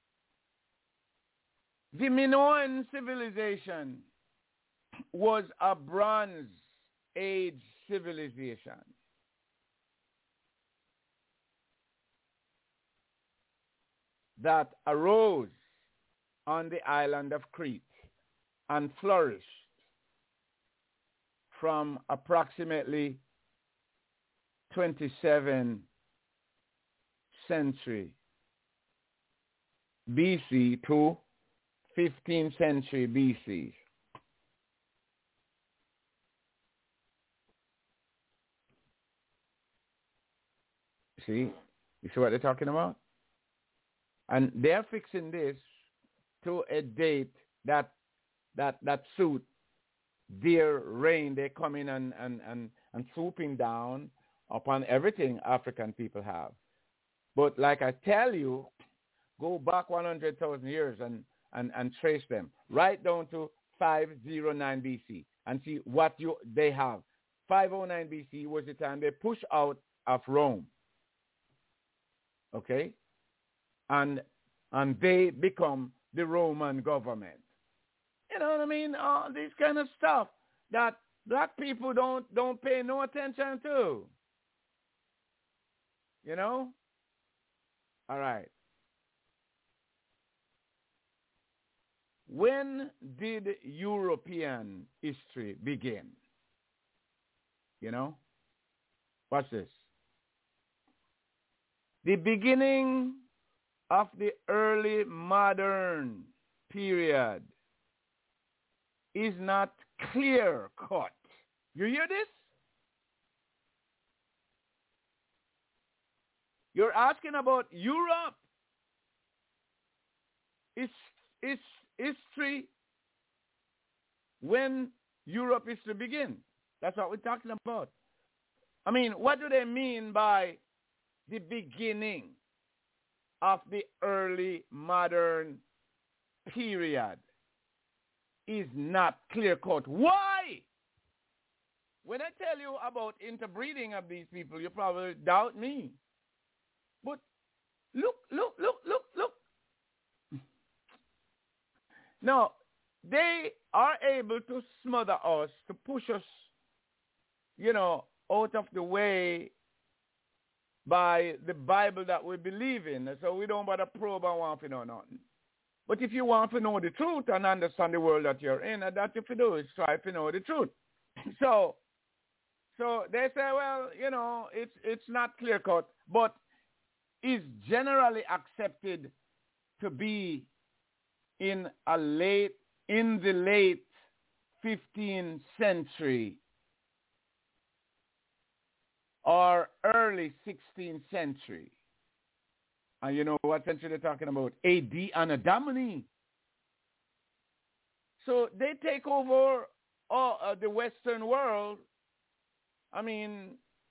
The Minoan civilization was a Bronze Age civilization. That arose on the island of Crete and flourished from approximately twenty-seventh century B C to fifteenth century B C. See? You see what they're talking about? And they're fixing this to a date that that that suit their reign. They come in and, and, and, and swooping down upon everything African people have. But like I tell you, go back one hundred thousand years and, and, and trace them right down to five oh nine B C and see what you they have. five oh nine B C was the time they pushed out of Rome. Okay? And and they become the Roman government. You know what I mean? All this kind of stuff that black people don't don't pay no attention to. You know? All right. When did European history begin? You know? Watch this. The beginning of the early modern period is not clear cut. You hear this? You're asking about Europe. It's, it's history when Europe is to begin. That's what we're talking about. I mean, what do they mean by the beginning of the early modern period? Is not clear-cut. Why? When I tell you about interbreeding of these people, you probably doubt me. But look, look, look, look, look. Now, they are able to smother us, to push us, you know, out of the way by the Bible that we believe in. So we don't bother probe and want to know nothing. But if you want to know the truth and understand the world that you're in, and that you do is try to know the truth. So, so they say, well, you know, it's it's not clear cut, but is generally accepted to be in a late in the late fifteenth century or early sixteenth century. And you know what century they're talking about? A D Anno Domini. So they take over all, uh, the Western world, I mean,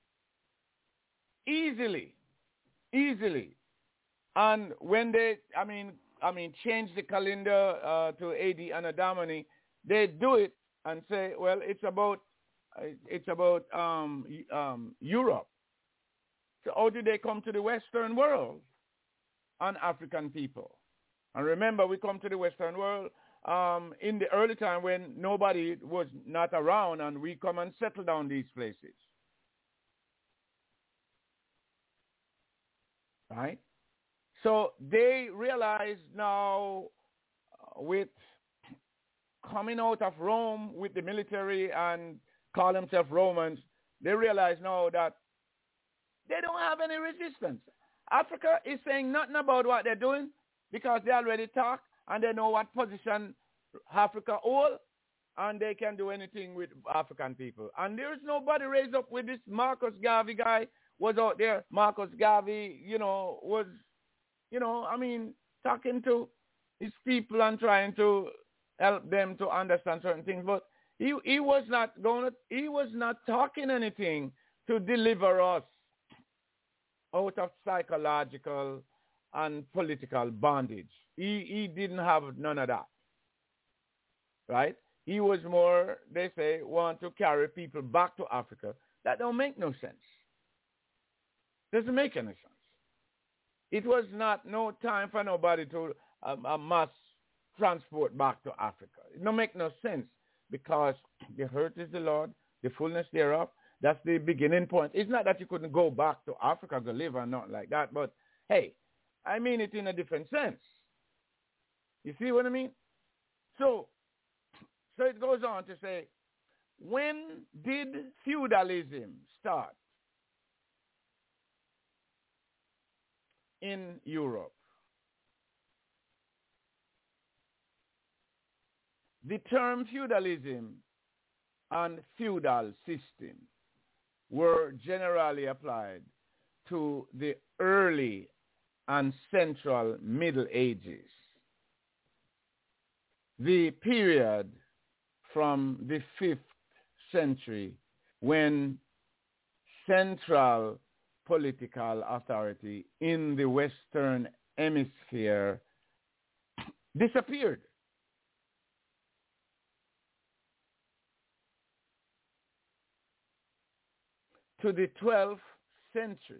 easily, easily. And when they, I mean, I mean, change the calendar uh, to A D Anno Domini, they do it and say, well, it's about, it's about um, um, Europe. So how did they come to the Western world? On African people. And remember, we come to the Western world um, in the early time when nobody was not around, and we come and settle down these places. Right? So they realize now uh, with coming out of Rome with the military and call themselves Romans, they realize now that they don't have any resistance. Africa is saying nothing about what they're doing because they already talk and they know what position Africa holds, and they can do anything with African people. And there's nobody raised up with this Marcus Garvey guy was out there. Marcus Garvey, you know, was, you know, I mean, talking to his people and trying to help them to understand certain things. But he he was not going to, he was not talking anything to deliver us out of psychological and political bondage. He he didn't have none of that. Right? He was more, they say, want to carry people back to Africa. That don't make no sense. Doesn't make any sense. It was not no time for nobody to um, a mass transport back to Africa. It don't make no sense because the earth is the Lord, the fullness thereof. That's the beginning point. It's not that you couldn't go back to Africa to live or not like that, but hey, I mean it in a different sense. You see what I mean? So, so it goes on to say, when did feudalism start in Europe? The term feudalism and feudal system were generally applied to the early and central Middle Ages, the period from the fifth century when central political authority in the Western Hemisphere disappeared. To the twelfth century,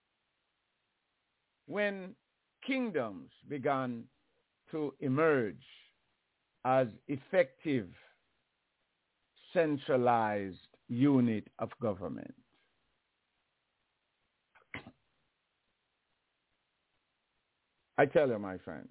when kingdoms began to emerge as effective centralized unit of government. I tell you, my friends,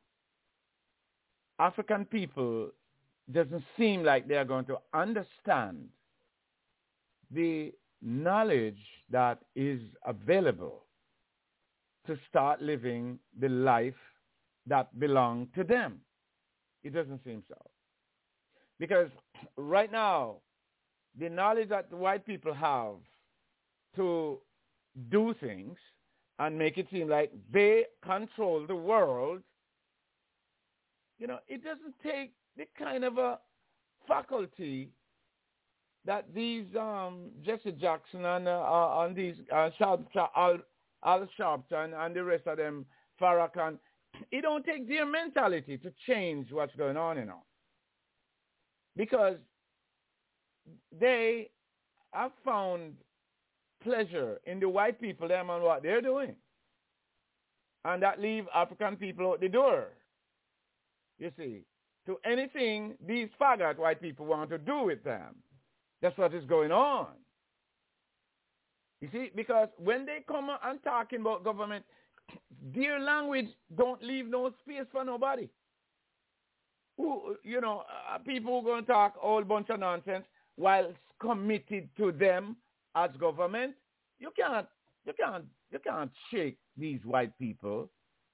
African people doesn't seem like they are going to understand the knowledge that is available to start living the life that belongs to them. It doesn't seem so. Because right now, the knowledge that the white people have to do things and make it seem like they control the world, you know, it doesn't take the kind of a faculty that these um, Jesse Jackson and uh, uh, and these uh, Sharp, Al, Al Sharpton and the rest of them, Farrakhan, it don't take their mentality to change what's going on, you know, because they have found pleasure in the white people, them and what they're doing, and that leave African people out the door, you see, to anything these faggot white people want to do with them. That's what is going on. You see, because when they come and talking about government, their language don't leave no space for nobody. Who, you know, uh, people who are going to talk a whole bunch of nonsense while committed to them as government. You can't, you can't, you can't shake these white people.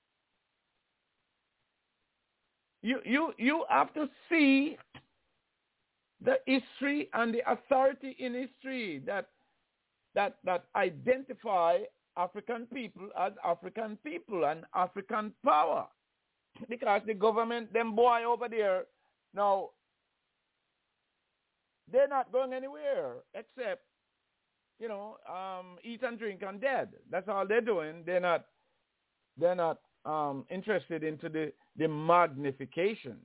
You, you, you have to see the history and the authority in history that that that identify African people as African people and African power. Because the government, them boy over there, now, they're not going anywhere except, you know, um, eat and drink and dead. That's all they're doing. They're not, they're not um, interested into the, the magnification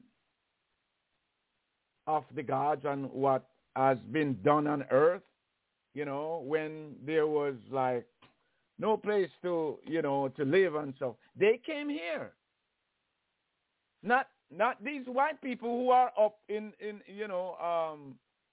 of the gods and what has been done on earth, you know, when there was like no place to, you know, to live and stuff. They came here. Not not these white people who are up in, in you know, um,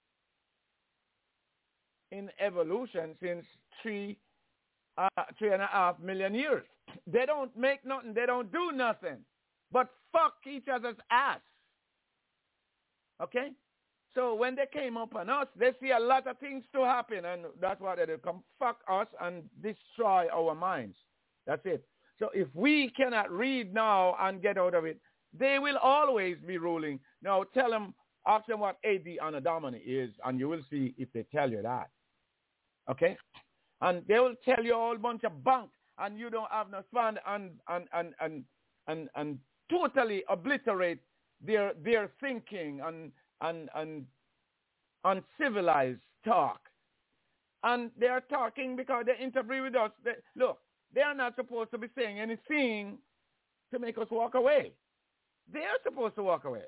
in evolution since three, uh, three and a half million years. They don't make nothing. They don't do nothing but fuck each other's ass. Okay? So when they came up on us, they see a lot of things to happen, and that's why they come fuck us and destroy our minds. That's it. So if we cannot read now and get out of it, they will always be ruling. Now tell them, ask them what A D Anno Domini is, and you will see if they tell you that. Okay? And they will tell you a whole bunch of bunk, and you don't have no fun, and and and and and, and totally obliterate their their thinking and and and uncivilized talk. And they are talking because they interpret with us. They, look, they are not supposed to be saying anything to make us walk away. They are supposed to walk away.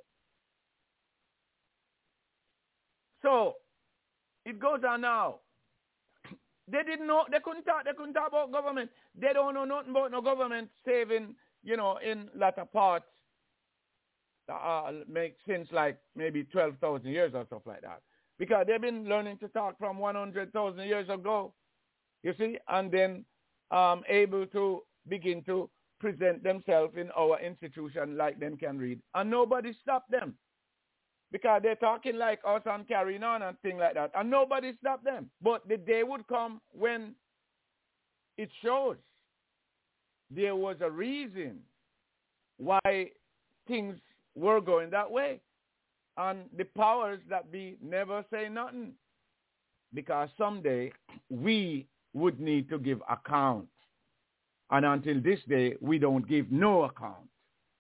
So it goes on now. They didn't know, they couldn't talk, they couldn't talk about government. They don't know nothing about no government saving, you know, in latter parts, uh, make since like maybe twelve thousand years or stuff like that. Because they've been learning to talk from one hundred thousand years ago, you see, and then um, able to begin to present themselves in our institution like them can read. And nobody stopped them. Because they're talking like us and carrying on and things like that. And nobody stopped them. But the day would come when it shows there was a reason why things were going that way. And the powers that be never say nothing. Because someday we would need to give account. And until this day, we don't give no account.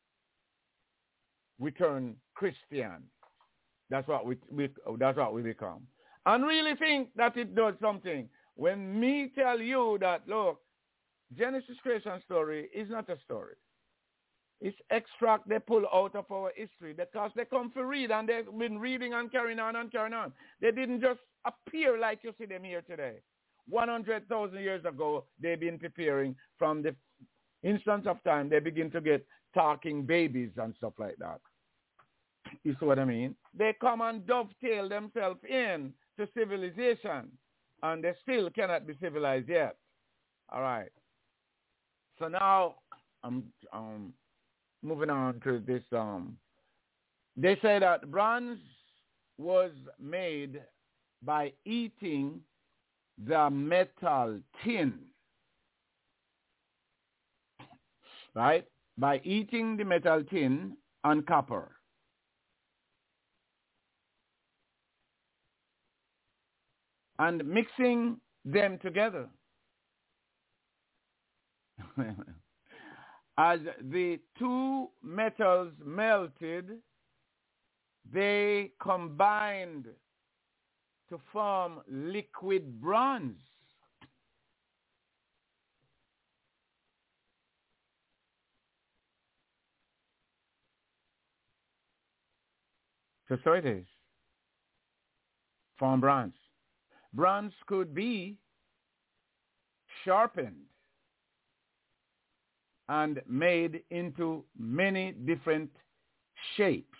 We turn Christian. That's what we, we that's what we become. And really think that it does something. When me tell you that, look, Genesis creation story is not a story. It's extract they pull out of our history because they come to read and they've been reading and carrying on and carrying on. They didn't just appear like you see them here today. one hundred thousand years ago, they've been preparing from the instant of time they begin to get talking babies and stuff like that. You see what I mean? They come and dovetail themselves in to civilization, and they still cannot be civilized yet. All right. So now I'm um, moving on to this. Um, they say that bronze was made by eating the metal tin, right? By eating the metal tin and copper. And mixing them together. As the two metals melted, they combined to form liquid bronze. So, so it is. Form bronze. Bronze could be sharpened and made into many different shapes.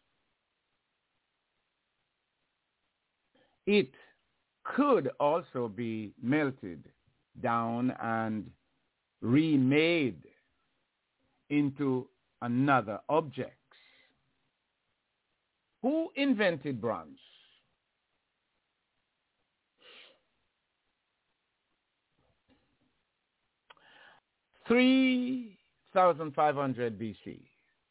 It could also be melted down and remade into another object. Who invented bronze? three thousand five hundred B C.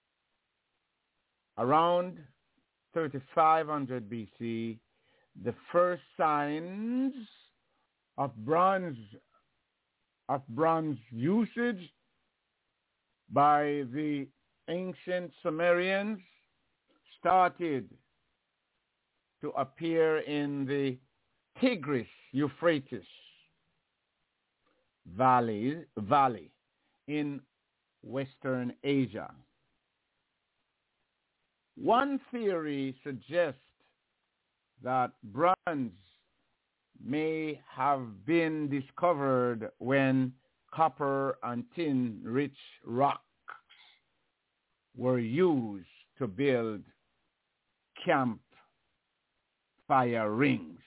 Around thirty-five hundred B C, the first signs of bronze of bronze usage by the ancient Sumerians started to appear in the Tigris Euphrates Valley, Valley in Western Asia. One theory suggests that bronze may have been discovered when copper and tin-rich rocks were used to build camp fire rings.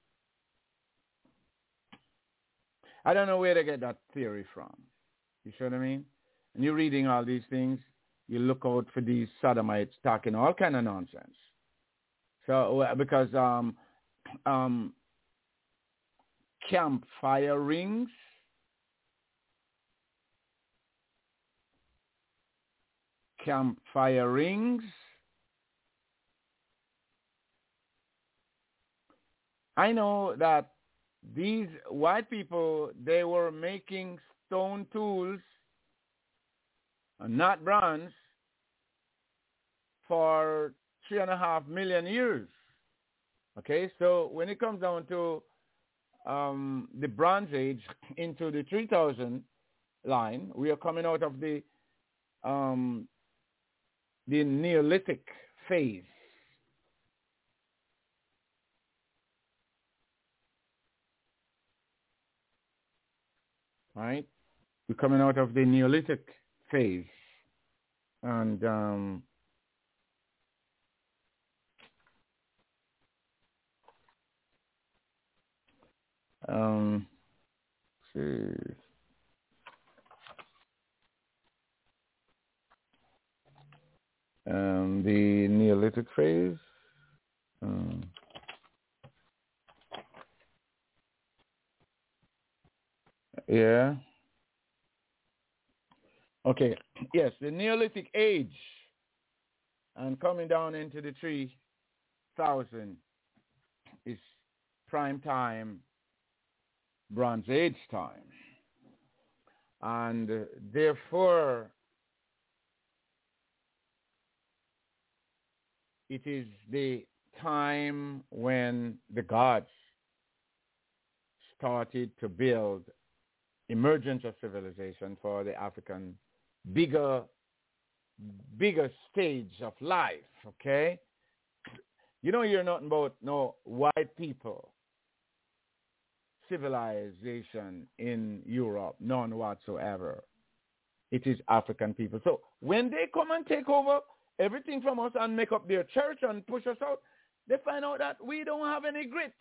I don't know where they get that theory from. You see what I mean? And you're reading all these things, you look out for these sodomites talking all kind of nonsense. So because um, um, campfire rings, campfire rings, I know that these white people, they were making stone tools, not bronze, for three and a half million years. Okay, so when it comes down to um, the Bronze Age into the three thousand line, we are coming out of the um, the Neolithic phase. Right? We're coming out of the Neolithic phase. And um, um, let's see. Um, the Neolithic phase. Um, yeah. Okay. Yes, the Neolithic age, and coming down into the three thousand is prime time, Bronze Age time, and uh, therefore it is the time when the gods started to build emergence of civilization for the African bigger bigger stage of life. Okay, you don't hear nothing about no white people civilization in Europe, none whatsoever. It is African people. So when they come and take over everything from us and make up their church and push us out, they find out that we don't have any grit.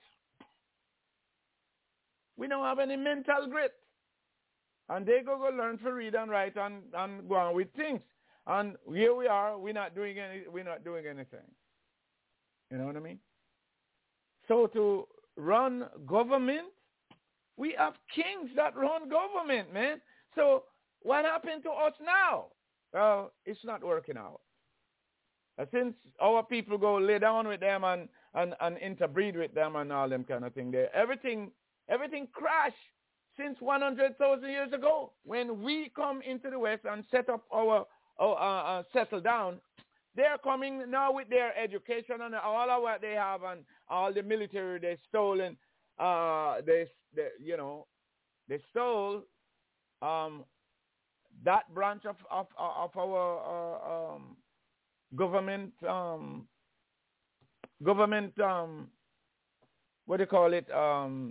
We don't have any mental grit. And they go, go learn to read and write and, and go on with things. And here we are, we're not doing any we're not doing anything. You know what I mean? So to run government, we have kings that run government, man. So what happened to us now? Well, it's not working out. Since our people go lay down with them and, and, and interbreed with them and all them kind of thing, there, everything everything crashed since one hundred thousand years ago. When we come into the West and set up our, our uh, uh, settle down, they're coming now with their education and all of what they have and all the military they stolen. Uh, they, they, you know, they stole um, that branch of of, of our uh, um, government um, government um, what do you call it um,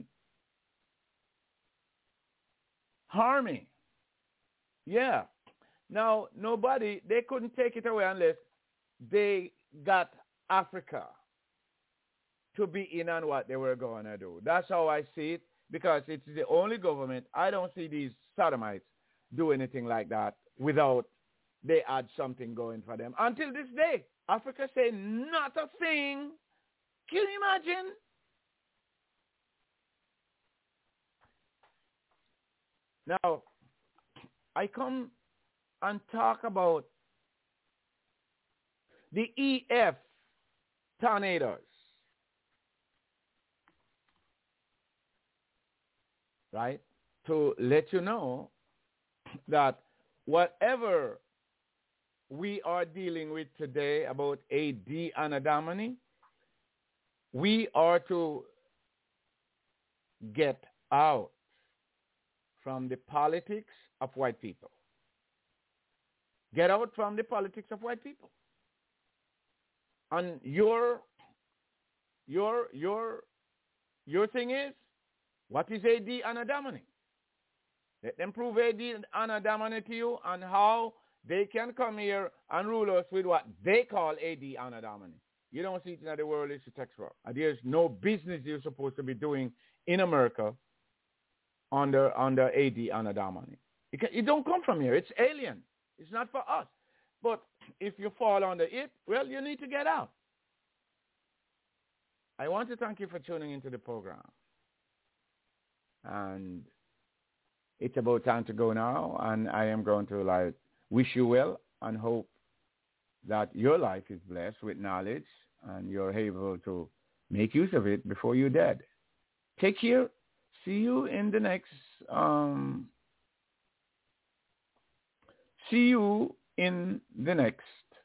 army. Yeah. Now nobody they couldn't take it away unless they got Africa to be in on what they were going to do. That's how I see it, because it's the only government. I don't see these sodomites do anything like that without they had something going for them. Until this day, Africa say not a thing. Can you imagine? Now, I come and talk about the E F tornadoes, right? To let you know that whatever we are dealing with today about A D Anadomini, we are to get out from the politics of white people. Get out from the politics of white people. And your your your your thing is, what is A D Anadomini? Let them prove A D Anadomini to you and how they can come here and rule us with what they call A D Anadomini. You don't see it in the world history textbook. There's no business you're supposed to be doing in America under under A D Anadomini. It, can, it don't come from here. It's alien. It's not for us. But if you fall under it, well, you need to get out. I want to thank you for tuning into the program. And it's about time to go now, and I am going to like wish you well and hope that your life is blessed with knowledge and you're able to make use of it before you're dead. Take care. See you in the next um see you in the next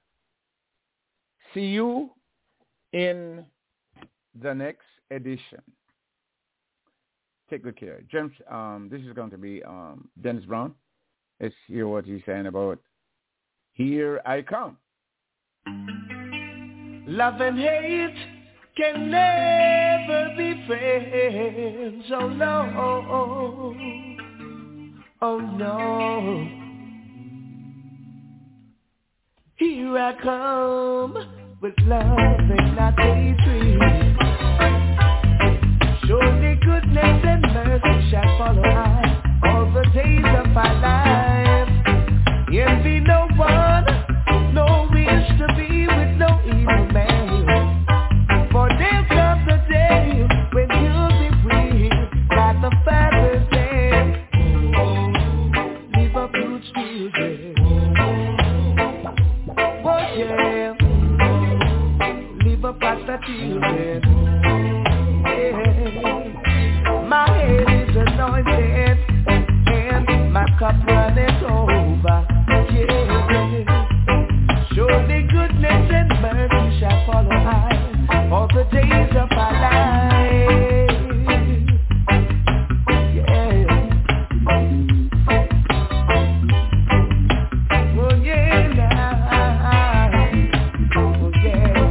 see you in the next edition. Take good care. James, um, this is going to be um, Dennis Brown. Let's hear what he's saying about Here I Come. Love and hate can never be friends. Oh no, oh no. Here I come with love and not hatred. Surely goodness and mercy shall follow I all the days of my life. Envy no one, no wish to be with no evil man. For there comes the day when you'll be free by the Father's hand. Leave up roots children. Oh yeah. Leave up Pastor children. My head is anointed and my cup runneth over. Yeah. Surely goodness and mercy shall follow I all the days of my life. Yeah. Oh yeah, now. Oh yeah.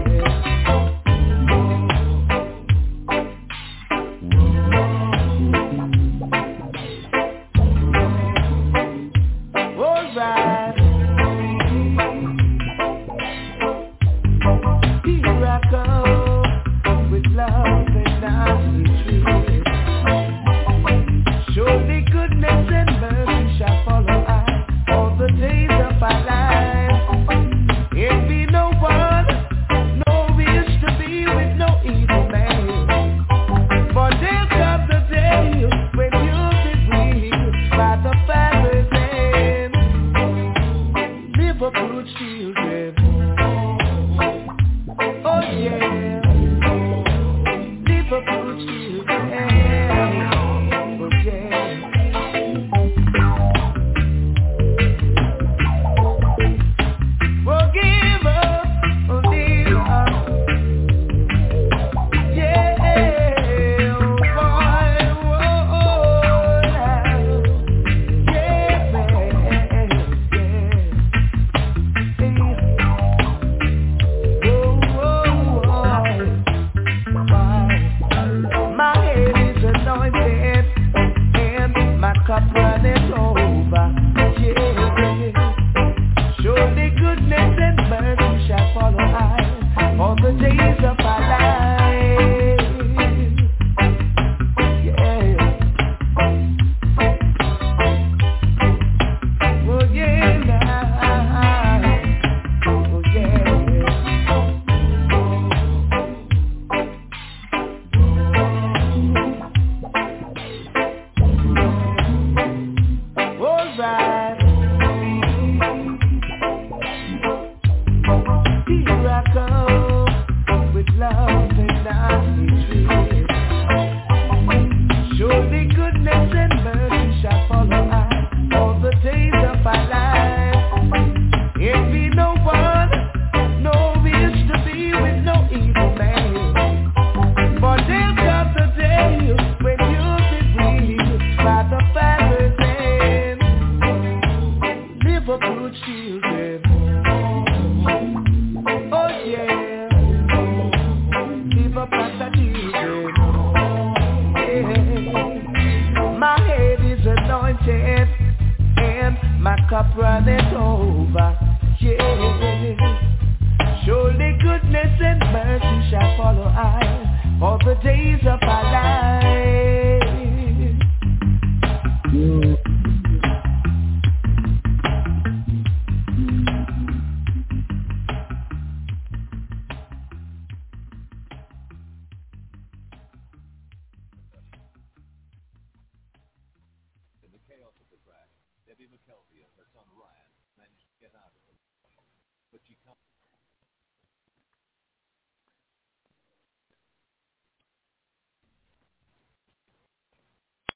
Live a good children. Oh yeah. cup runneth over. Yeah. Surely goodness and mercy shall follow I all the days of our life. Mm. In the chaos of the crash, Debbie McKelvey and her son Ryan managed to get out of it.